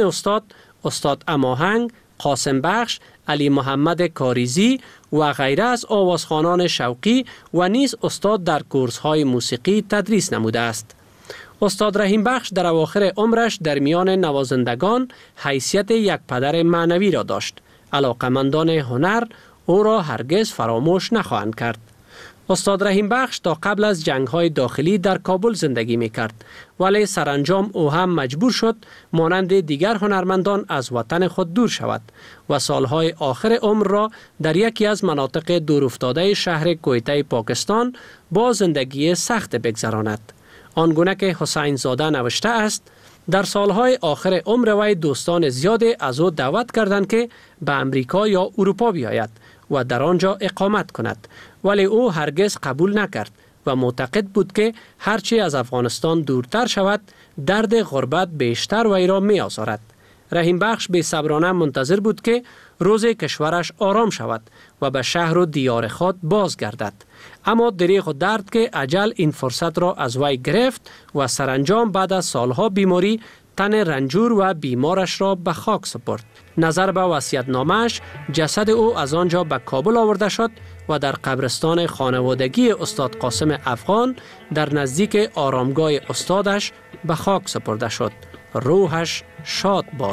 استاد اماهنگ، قاسم بخش، علی محمد کاریزی و غیره از آوازخوانان شوقی و نیز استاد در کورس‌های موسیقی تدریس نموده است. استاد رحیم بخش در اواخر عمرش در میان نوازندگان حیثیت یک پدر معنوی را داشت. علاقمندان هنر او را هرگز فراموش نخواهند کرد. استاد رحیم بخش تا قبل از جنگ‌های داخلی در کابل زندگی می‌کرد، ولی سرانجام او هم مجبور شد مانند دیگر هنرمندان از وطن خود دور شود و سالهای آخر عمر را در یکی از مناطق دورافتاده شهر کویته پاکستان با زندگی سخت بگذراند. آنگونه که حسین زاده نوشته است: در سالهای آخر عمر وی دوستان زیادی از او دعوت کردند که به امریکا یا اروپا بیاید و در آنجا اقامت کند، ولی او هرگز قبول نکرد و معتقد بود که هرچی از افغانستان دورتر شود درد غربت بیشتر وی را می آزارد. رحیم بخش بی صبرانه منتظر بود که روز کشورش آرام شود و به شهر و دیار خود بازگردد، اما دریغ و درد که اجل این فرصت را از وی گرفت و سرانجام بعد از سالها بیماری تن رنجور و بیمارش را به خاک سپرد. نظر به وصیت‌نامه‌اش جسد او از آنجا به کابل آورده شد و در قبرستان خانوادگی استاد قاسم افغان در نزدیک آرامگاه استادش به خاک سپرده شد. روحش شاد باد.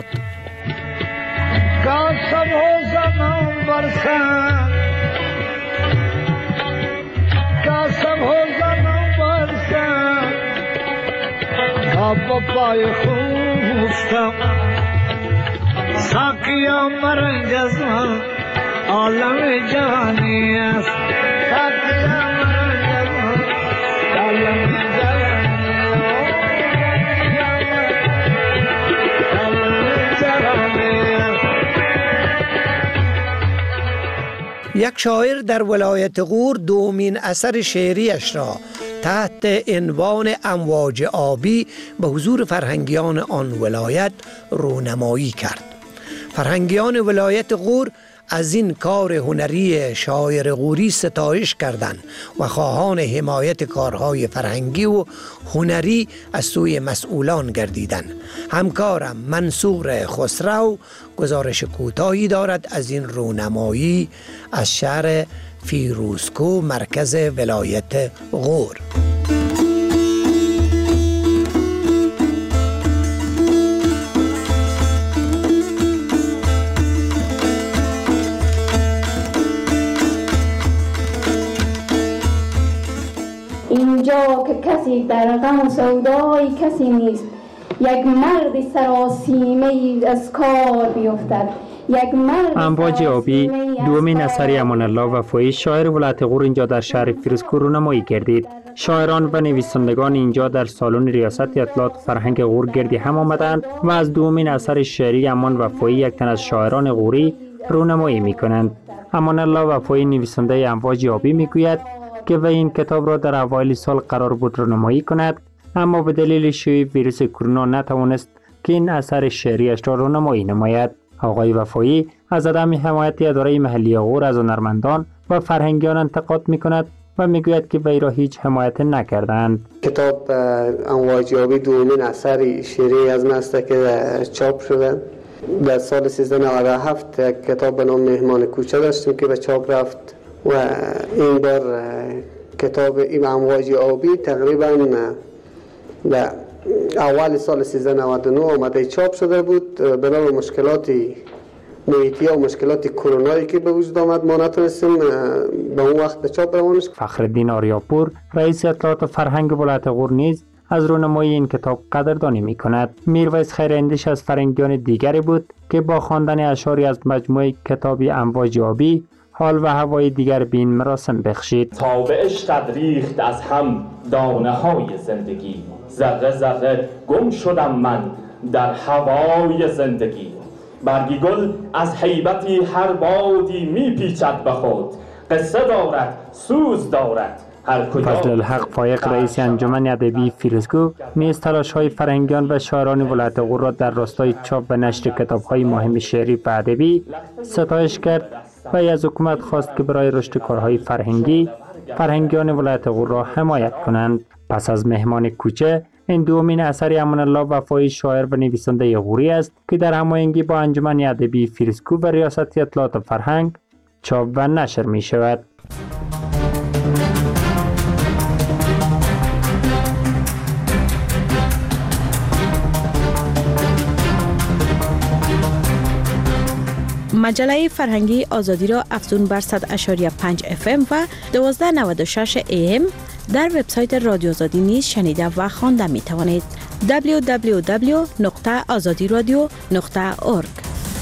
قاسم و زمان برسن، قاسم و زمان برسن، خواب پای خوستم، ساقیا مرنج از من عالم جانی است، ساقیا مرنج از من عالم جانی است. یک شاعر در ولایت غور دومین اثر شعریش را تحت عنوان امواج آبی به حضور فرهنگیان آن ولایت رونمایی کرد. فرهنگیان ولایت غور از این کار هنری شاعر غوری ستایش کردند و خواهان حمایت کارهای فرهنگی و هنری از سوی مسئولان گردیدند. همکارم منصور خسرو گزارش کوتاهی دارد از این رونمایی از شهر فیروزکو مرکز ولایت غور. اینجا که کسی در غم و سودای کسی نیست، یک مرد سراسیمه از کار بیفتد. امواج آبی دومین اثر امان الله وفایی شاعر ولایت غور اینجا در شهر فیروزکو رونمایی گردید. شاعران و نویسندگان اینجا در سالن ریاست اطلاعات فرهنگ غور گردی هم آمدند و از دومین اثر شعری امان وفایی یک تن از شاعران غوری رونمایی می کنند. امان الله وفایی نویسنده امواج آبی می گوید که وی این کتاب را در اوایل سال قرار بود رونمایی کند، اما به دلیل شیوع ویروس کرونا نتوانست که این اثر شعریش را رونمایی نماید. آقای وفایی از عدم حمایت اداره محلی غور از هنرمندان و فرهنگیان انتقاد می کند و میگوید که وی را هیچ حمایت نکردند. کتاب امواجیابی دومین اثر شیری از من است که چاپ شده. در سال 1397 کتاب به نام مهمان کوچه داشتیم که به چاپ رفت و این بار کتاب این امواج آبی تقریبا در اول سال 1399 آمده چاپ شده بود. بنابر مشکلات محیطی و مشکلات کرونایی که به وجود آمد ما نتونستیم به اون وقت به چاپ روانش. فخرالدین آریاپور رئیس اطلاعات فرهنگ ولایت غور نیز از رونمایی این کتاب قدردانی می کند. میرویس خیراندیش از فرهنگیان دیگری بود که با خواندن اشعاری از مجموعه کتابی امواج آبی حال و هوای دیگر بین مراسم بخشید. تا به عشقت ریخت از هم دانه های زندگی، ذره ذره گم شدم من در هوای زندگی. برگی گل از هیبتی هر بادی میپیچد به خود، قصه دارد سوز دارد. فضل الحق فایق رئیس انجمن ادبی فیروزکو نیز تلاش‌های فرهنگیان و شاعران ولایت غور را در راستای چاپ و نشر کتاب‌های مهم شعری و ادبی ستایش کرد و از حکومت خواست که برای رشد کارهای فرهنگیان ولایت غور را حمایت کنند. پس از مهمان کوچه، این دومین اثر امان الله وفایی شاعر و نویسنده غوری است که در هماهنگی با انجمن ادبی فیروزکو و ریاست اطلاعات فرهنگ چاپ و نشر می شود. مجله فرهنگی آزادی را افزون بر 100.5 FM و 1296 AM در وبسایت رادیو آزادی نیز شنیده و خوانده می توانید. www.azadiradio.org.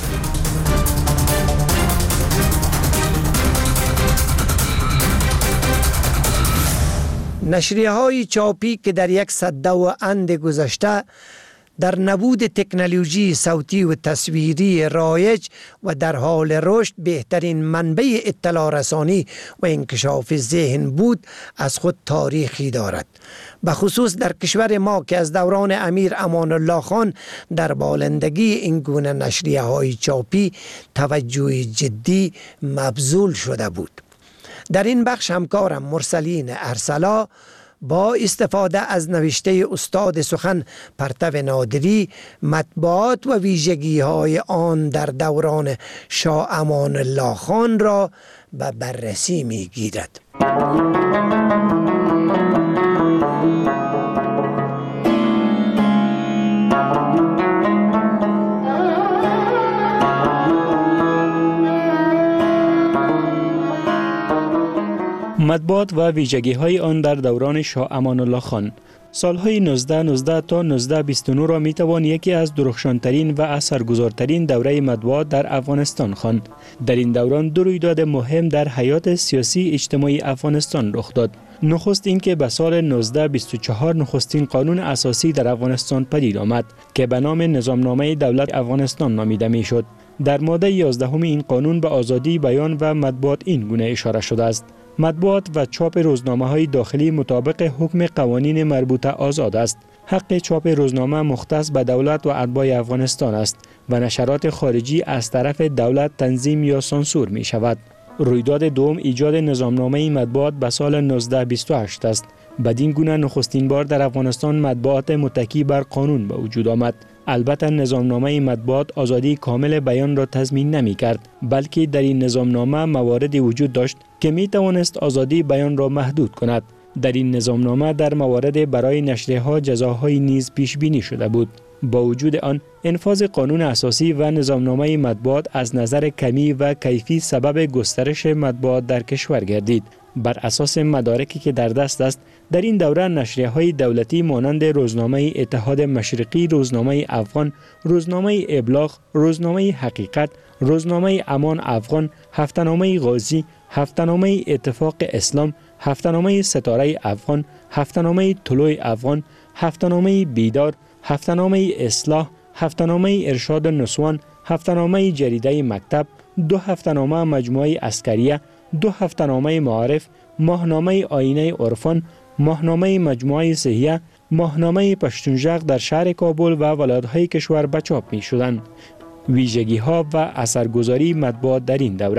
نشریه های چاپی که در یک سده و اند گذشته در نبود تکنولوژی صوتی و تصویری رایج و در حال رشد بهترین منبع اطلاع رسانی و انکشاف ذهن بود، از خود تاریخی دارد. به خصوص در کشور ما که از دوران امیر امان الله خان در بالندگی این گونه نشریه های چاپی توجه جدی مبذول شده بود. در این بخش همکارم مرسلین ارسلا با استفاده از نوشته استاد سخن پرتو نادری، مطبوعات و ویژگی های آن در دوران شاه امان الله خان را به بررسی می گیرد. مطبوعات و ویژگی‌های آن در دوران شاه امان الله خان. سالهای 1919 تا 1929 را میتوان یکی از درخشانترین و اثرگذارترین دوره مطبوعات در افغانستان خواند. در این دوران دو رویداد مهم در حیات سیاسی اجتماعی افغانستان رخ داد. نخست اینکه به سال 1924 نخستین قانون اساسی در افغانستان پدید آمد که به نام نظامنامه دولت افغانستان نامیده میشد. در ماده 11 این قانون به آزادی بیان و مطبوعات این گونه اشاره شده است: مطبوعات و چاپ روزنامه‌های داخلی مطابق حکم قوانین مربوطه آزاد است. حق چاپ روزنامه مختص به دولت و اتباع افغانستان است و نشرات خارجی از طرف دولت تنظیم یا سانسور می شود. رویداد دوم ایجاد نظامنامه مطبوعات به سال 1928 است. بدین گونه نخستین بار در افغانستان مطبوعات متکی بر قانون به وجود آمد. البته نظامنامه مطبوعات آزادی کامل بیان را تضمین نمی کرد، بلکه در این نظامنامه مواردی وجود داشت که می توانست آزادی بیان را محدود کند. در این نظامنامه در موارد برای نشریه‌ها جزاهای نیز پیش بینی شده بود. با وجود آن، انفاذ قانون اساسی و نظامنامه مطبوعات از نظر کمی و کیفی سبب گسترش مطبوعات در کشور گردید. بر اساس مدارکی که در دست است، در این دوره نشریه‌های دولتی مانند روزنامه اتحاد مشرقی، روزنامه افغان، روزنامه ابلاغ، روزنامه حقیقت، روزنامه امان افغان، هفته‌نامه غازی، هفته‌نامه اتفاق اسلام، هفته‌نامه ستاره افغان، هفته‌نامه طلوع افغان، هفته‌نامه بیدار، هفته‌نامه اصلاح، هفته‌نامه ارشاد نسوان، هفته‌نامه جریده مکتب، دو هفته‌نامه مجموعه عسکریه، دو هفته‌نامه معارف، ماهنامه آینه عرفان، ماهنامه مجموعه صحیه، ماهنامه پشتونژغ در شهر کابل و ولایت‌های کشور به چاپ می‌شدند. ویژگی‌ها و اثرگذاری مطبوعات در این دوره: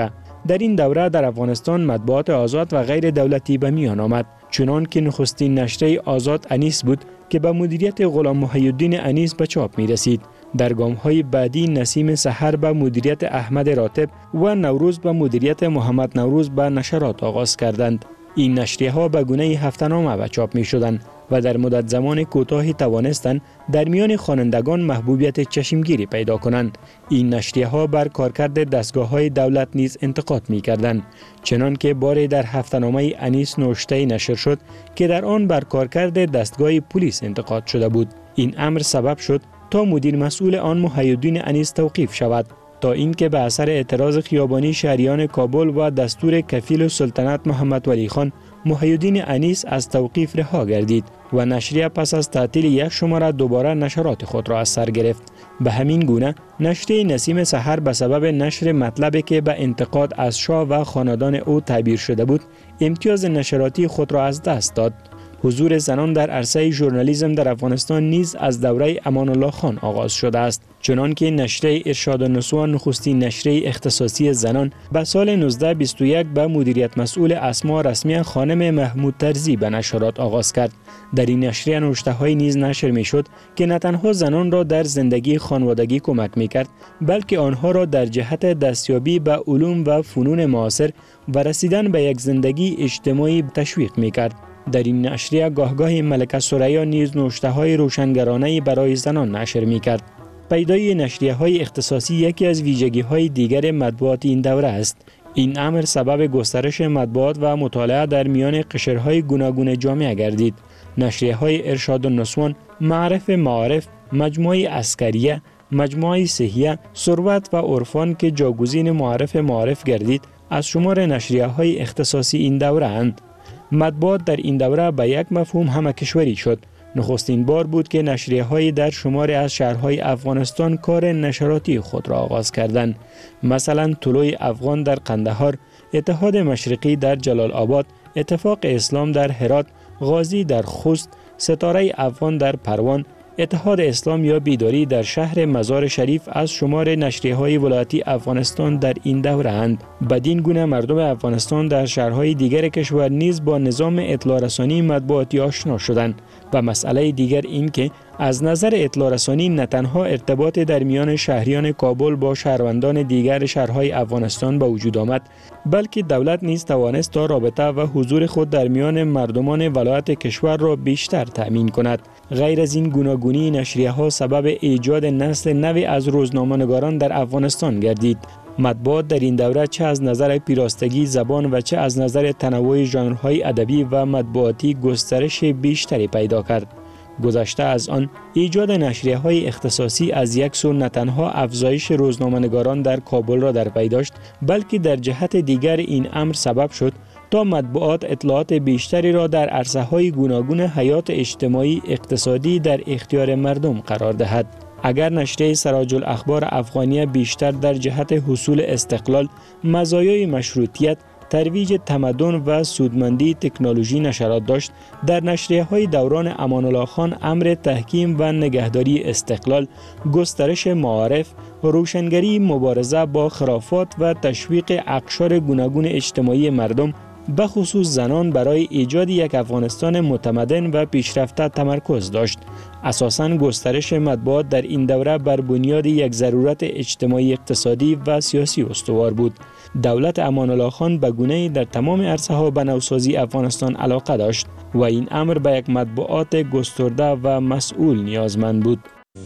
در این دوره در افغانستان مطبوعات آزاد و غیر دولتی به میان آمد، چنان که نخستین نشریه آزاد انیس بود که به مدیریت غلام محی الدین انیس به چاپ می رسید. در گام‌های بعدی نسیم سحر به مدیریت احمد راتب و نوروز به مدیریت محمد نوروز به نشرات آغاز کردند. این نشریه‌ها به گونه هفته‌نامه به چاپ می‌شدند و در مدت زمان کوتاهی توانستند در میان خوانندگان محبوبیت چشمگیری پیدا کنند. این نشریه‌ها بر کارکرد دستگاه‌های دولت نیز انتقاد می‌کردند، چنان که باری در هفته‌نامه انیس نوشته نشر شد که در آن بر کارکرد دستگاه پلیس انتقاد شده بود. این امر سبب شد تا مدیر مسئول آن محی الدین انیس توقیف شود، تا اینکه به اثر اعتراض خیابانی شهریان کابل و دستور کفیل سلطنت محمد ولی خان، محی الدین انیس از توقیف رها گردید و نشریه پس از تعطیل یک شماره دوباره نشرات خود را از سر گرفت. به همین گونه نشریه نسیم سحر به سبب نشر مطلبی که به انتقاد از شاه و خاندان او تعبیر شده بود، امتیاز نشراتی خود را از دست داد. حضور زنان در عرصه ژورنالیسم در افغانستان نیز از دوره امان الله خان آغاز شده است، چنانکه نشریه ارشاد النسوان نخستین نشریه اختصاصی زنان به سال 1921 به مدیریت مسئول اسما رسمی خانم محمود طرزی به نشرات آغاز کرد. در این نشریه نوشته‌های نیز نشر می‌شد که نه تنها زنان را در زندگی خانوادگی کمک می‌کرد، بلکه آنها را در جهت دستیابی به علوم و فنون معاصر و رسیدن به یک زندگی اجتماعی تشویق می‌کرد. در این نشریه گاهگاه ملکه ثریا نیز نوشته‌های روشنگرانه برای زنان نشر می‌کرد. پیدای نشریه‌های اختصاصی یکی از ویژگی‌های دیگر مطبوعات این دوره است. این امر سبب گسترش مطبوعات و مطالعه در میان قشرهای گوناگون جامعه گردید. نشریه‌های ارشاد النسوان، معرف معارف، مجموعه عسکریه، مجموعه صحیه، ثروت و عرفان که جاگزین معرف گردید، از شمار نشریه‌های اختصاصی این دوره اند. مطبوعات در این دوره به یک مفهوم همه‌کشوری شد. نخستین بار بود که نشریه‌های در شماری از شهرهای افغانستان کار نشراتی خود را آغاز کردند. مثلا طلوع افغان در قندهار، اتحاد مشرقی در جلال آباد، اتفاق اسلام در هرات، غازی در خوست، ستاره افغان در پروان، اتحاد اسلام یا بیداری در شهر مزار شریف از شمار نشریه‌های ولایتی افغانستان در این دوره اند. بدین گونه مردم افغانستان در شهرهای دیگر کشور نیز با نظام اطلاع رسانی مطبوعاتی آشنا شدند. و مسئله دیگر این که از نظر اطلاع رسانی نه تنها ارتباط در میان شهریان کابل با شهروندان دیگر شهرهای افغانستان به وجود آمد، بلکه دولت نیز توانست تا رابطه و حضور خود در میان مردمان ولایت کشور را بیشتر تأمین کند. غیر از این گوناگونی نشریه‌ها سبب ایجاد نسل نوی از روزنامه‌نگاران در افغانستان گردید. مطبوعات در این دوره چه از نظر پیراستگی زبان و چه از نظر تنوع ژانرهای ادبی و مطبوعاتی گسترش بیشتری پیدا کرد. گذشته از آن، ایجاد نشریه‌های اختصاصی از یک سو نه تنها افزایش روزنامه‌نگاران در کابل را در پی داشت، بلکه در جهت دیگر این امر سبب شد تا مطبوعات اطلاعات بیشتری را در عرصه‌های گوناگون حیات اجتماعی اقتصادی در اختیار مردم قرار دهد. اگر نشریه سراج الاخبار افغانیه بیشتر در جهت حصول استقلال، مزایای مشروطیت، ترویج تمدن و سودمندی تکنولوژی نشرات داشت، در نشریه‌های دوران امان الله خان امر تحکیم و نگهداری استقلال، گسترش معارف، روشنگری مبارزه با خرافات و تشویق اقشار گوناگون اجتماعی مردم، به خصوص زنان، برای ایجاد یک افغانستان متمدن و پیشرفته تمرکز داشت. اساساً گسترش مطبوعات در این دوره بر بنیاد یک ضرورت اجتماعی اقتصادی و سیاسی استوار بود. دولت امان الله خان به گونه‌ای در تمام عرصه‌ها به نوسازی افغانستان علاقه داشت و این امر به یک مطبوعات گسترده و مسئول نیازمند بود.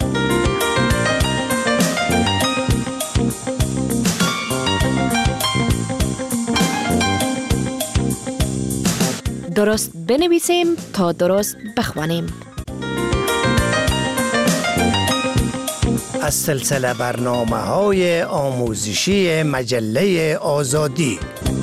درست بنویسیم تا درست بخوانیم. از سلسله برنامه‌های آموزشی مجله آزادی.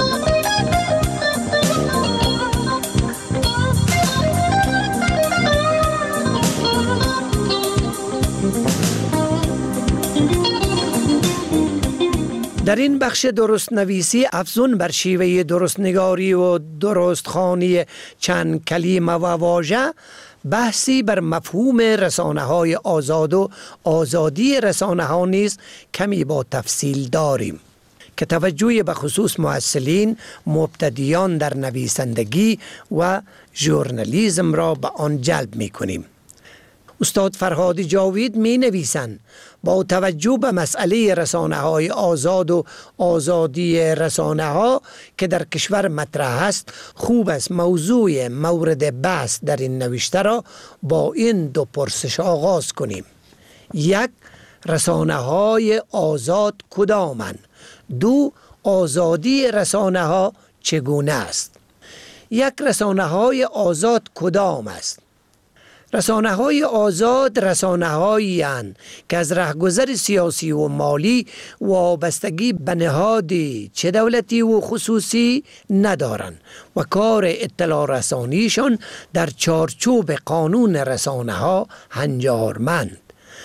در این بخش درست نویسی افزون بر شیوه درست نگاری و درست خوانی چند کلمه و واژه، بحثی بر مفهوم رسانه های آزاد و آزادی رسانه ها نیز کمی با تفصیل داریم. که توجه به خصوص محصلین مبتدیان در نویسندگی و ژورنالیسم را به آن جلب می کنیم. استاد فرهاد جاوید می نویسند با توجه به مسئله رسانه های آزاد و آزادی رسانه ها که در کشور مطرح است، خوب است موضوع مورد بحث در این نوشته را با این دو پرسش آغاز کنیم. یک، رسانه های آزاد کدامند؟ دو، آزادی رسانه ها چگونه است؟ یک، رسانه های آزاد کدام است؟ رسانه های آزاد رسانه هایی اند که از رهگذر سیاسی و مالی وابستگی به نهادی چه دولتی و خصوصی ندارند و کار اطلاع رسانیشان در چارچوب قانون رسانه ها هنجارمند،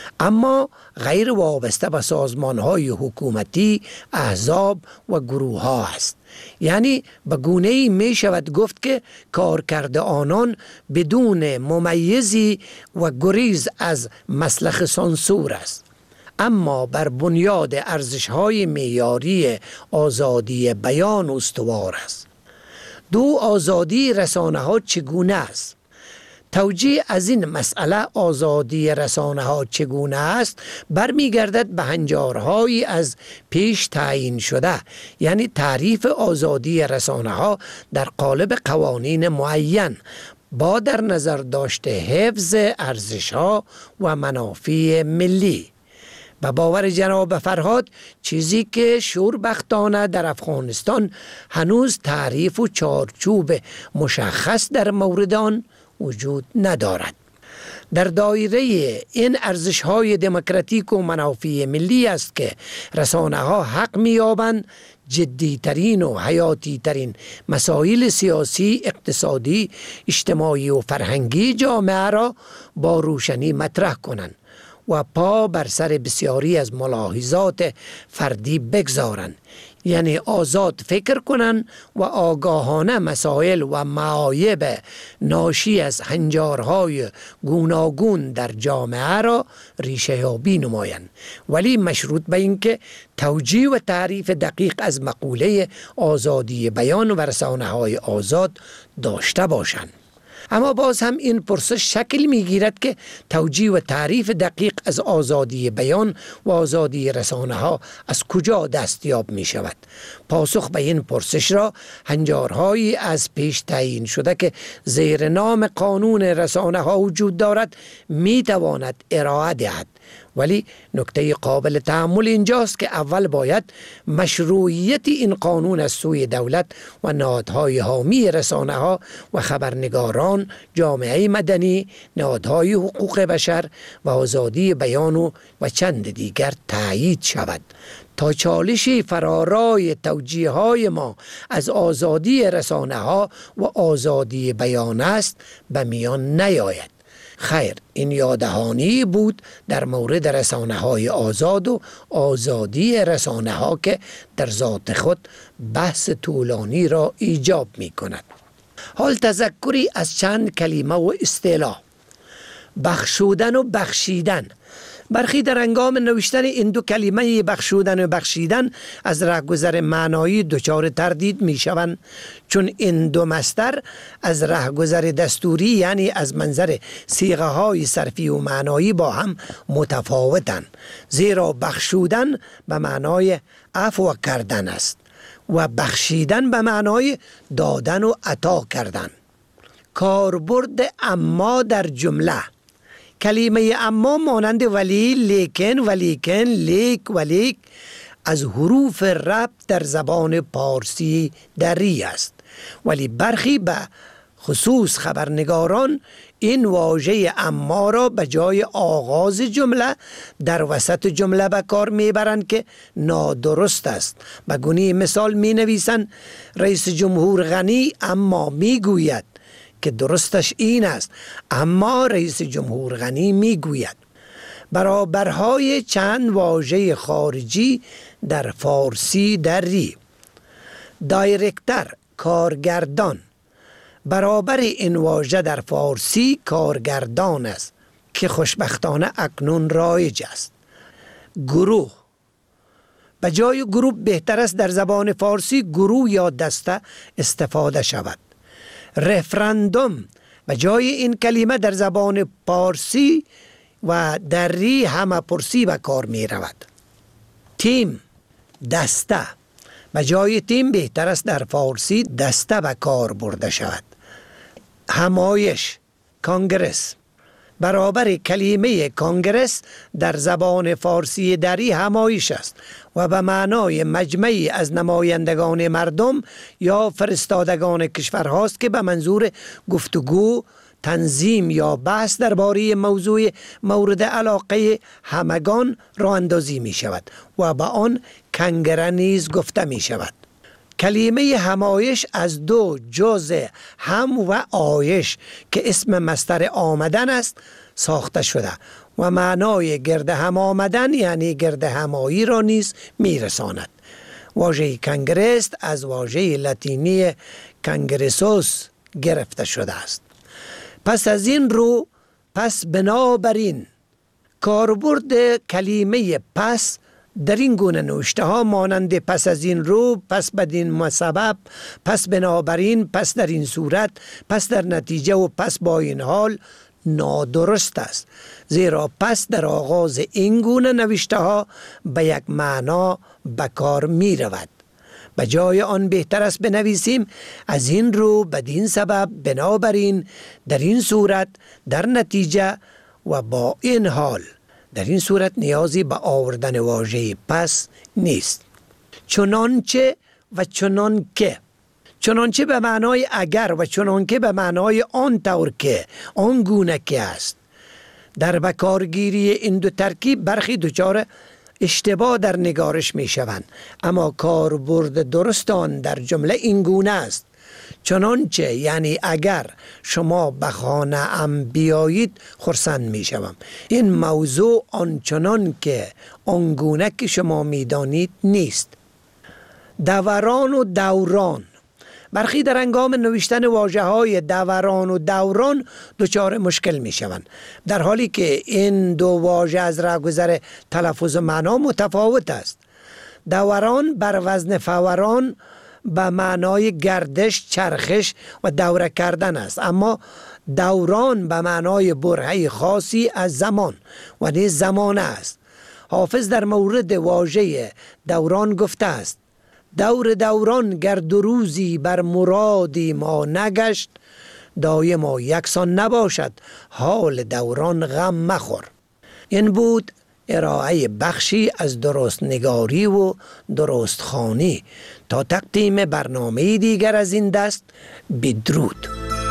اما غیر وابسته به سازمان های حکومتی، احزاب و گروه ها است. یعنی به گونه‌ای می شود گفت که کارکرد آنان بدون ممیزی و گریز از مسلخ سانسور است، اما بر بنیاد ارزش‌های معیاری آزادی بیان استوار است. دو، آزادی رسانه‌ها چگونه است؟ توجیه از این مسئله آزادی رسانه ها چگونه است برمیگردد به هنجارهایی از پیش تعیین شده، یعنی تعریف آزادی رسانه ها در قالب قوانین معین با در نظر داشته حفظ ارزش ها و منافع ملی. به باور جناب فرهاد، چیزی که شوربختانه در افغانستان هنوز تعریف و چارچوب مشخص در مورد آن وجود ندارد. در دایره این ارزش‌های دموکراتیک و منافع ملی است که رسانه‌ها حق می‌یابند جدی‌ترین و حیاتی‌ترین مسائل سیاسی، اقتصادی، اجتماعی و فرهنگی جامعه را با روشنی مطرح کنند و پا بر سر بسیاری از ملاحظات فردی بگذارند، یعنی آزاد فکر کنند و آگاهانه مسائل و معایب ناشی از هنجارهای گوناگون در جامعه را ریشه یابی نمایند، ولی مشروط به اینکه توجیه و تعریف دقیق از مقوله آزادی بیان و رسانه‌های آزاد داشته باشند. اما باز هم این پرسش شکل میگیرد که توجیه و تعریف دقیق از آزادی بیان و آزادی رسانه ها از کجا دستیاب می شود؟ پاسخ به این پرسش را هنجارهایی از پیش تعیین شده که زیر نام قانون رسانه ها وجود دارد می تواند ارائه دهد. ولی نکته قابل تأمل اینجاست که اول باید مشروعیت این قانون از سوی دولت و نهادهای حامی رسانه ها و خبرنگاران، جامعه مدنی، نهادهای حقوق بشر و آزادی بیان و چند دیگر تایید شود تا چالشی فرارای توجیه های ما از آزادی رسانه ها و آزادی بیان است به میان نیاید. خیر، این یادهانی بود در مورد رسانه های آزاد و آزادی رسانه ها که در ذات خود بحث طولانی را ایجاب می کند. حال تذکری از چند کلمه و اصطلاح. بخشودن و بخشیدن. برخی در هنگام نوشتن این دو کلمه بخشودن و بخشیدن از رهگذر معنایی دچار تردید می شوند، چون این دو مصدر از رهگذر دستوری، یعنی از منظر صیغه های صرفی و معنایی، با هم متفاوتند، زیرا بخشودن به معنای عفو کردن است و بخشیدن به معنای دادن و عطا کردن. کاربرد اما در جمله. کلمه اما مانند ولی، لیکن، ولیکن، لیک، ولیک از حروف ربط در زبان پارسی دری است، ولی برخی به خصوص خبرنگاران این واژه اما را به جای آغاز جمله در وسط جمله به کار میبرند که نادرست است. به گونه مثال می نویسند رئیس جمهور غنی اما میگوید، که درستش این است، اما رئیس جمهور غنی میگوید. برابرهای چند واژه خارجی در فارسی دری. دایرکتر، کارگردان. برابر این واژه در فارسی کارگردان است که خوشبختانه اکنون رایج است. گروه. به جای گروه بهتر است در زبان فارسی گروه یا دسته استفاده شود. رفراندوم به جای این کلمه در زبان پارسی و دری همه پرسی به کار می رود. تیم، دسته، به جای تیم بهتر است در فارسی دسته به کار برده شود. همایش، کانگرس، برابر کلمه کانگرس در زبان فارسی دری همایش است و به معنای مجمعی از نمایندگان مردم یا فرستادگان کشورهاست که به منظور گفتگو، تنظیم یا بحث درباره موضوع مورد علاقه همگان راه اندازی می شود و به آن کنگره نیز گفته می شود. کلمه همایش از دو جز هم و آیش که اسم مصدر آمدن است ساخته شده و معنای گرد هم آمدن یعنی گرد همایی را نیز می رساند. واژه کنگرس از واژه لاتینی کنگرسوس گرفته شده است. پس از این رو، پس بنابراین، کاربرد کلمه پس در این گونه نوشته ها مانند پس از این رو، پس بدین سبب، پس بنابراین، پس در این صورت، پس در نتیجه و پس با این حال نادرست است، زیرا پس در آغاز این گونه نوشته ها به یک معنا به کار می رود. به جای آن بهتر است بنویسیم از این رو، بدین سبب، بنابراین، در این صورت، در نتیجه و با این حال. در این صورت نیازی به آوردن واژه پس نیست. چنانچه و چنانکه. چنانچه به معنای اگر و چنانکه به معنای آن طور که، آن گونه که است. در بکارگیری این دو ترکیب برخی دچار اشتباه در نگارش می شوند، اما کاربرد درست آن در جمله این گونه است: چنانچه یعنی اگر شما به خانه ام بیایید خرسند می شوم. این موضوع آنچنان که آنگونه که شما می دانید نیست. دوران و دوران. برخی در هنگام نوشتن واژه های دوران و دوران دچار مشکل می شوند، در حالی که این دو واژه از راهگذر تلفظ و معنا متفاوت است. دوران بر وزن فوران به معنای گردش، چرخش و دوره کردن است، اما دوران به معنای برهه خاصی از زمان و نیز زمانه است. حافظ در مورد واژه دوران گفته است: دوران گر دو روزی بر مرادی ما نگشت، دایم و یکسان نباشد حال دوران غم مخور. این بود ارائه بخشی از درست نگاری و درست خوانی. تا تقدیم برنامه دیگر از این دست، بدرود.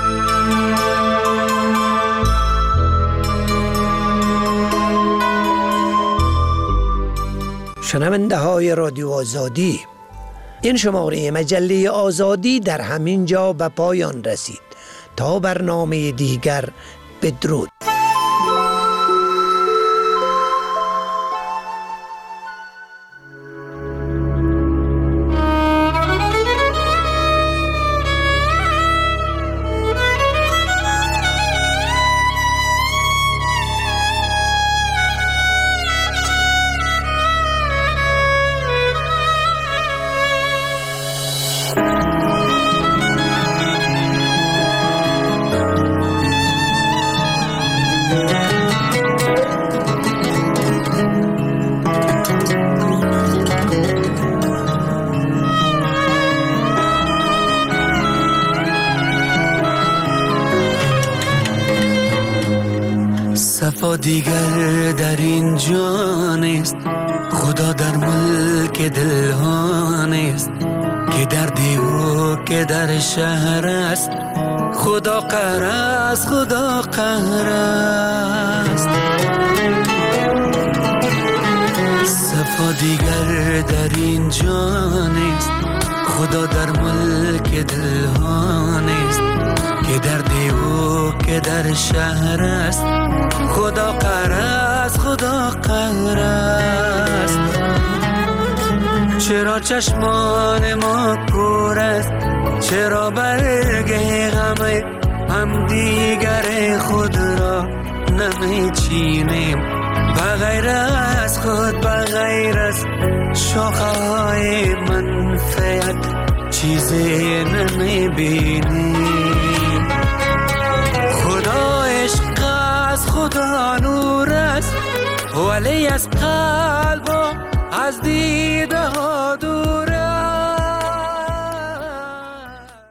شنونده های رادیو آزادی، این شماره مجله آزادی در همین جا به پایان رسید. تا برنامه دیگر، بدرود. صفا دیگر در این جان است، خدا در ملک دل ها نیست، که در دیو که در شهر است، خدا قهر است، خدا قهر است. صفا دیگر در این جان است، خدا در ملک دل ها نیست، که در دیو که در شهر است، خدا قهر است، خدا قهر است. چرا چشمان ما کور است، چرا برگ غم هم دیگر خود را نمی چینیم، بغیر از خود، بغیر از شاخه‌های منفعت چیزی نمیبینی. خدا عشق است، خدا نور است، ولی از قلب و از دیده ها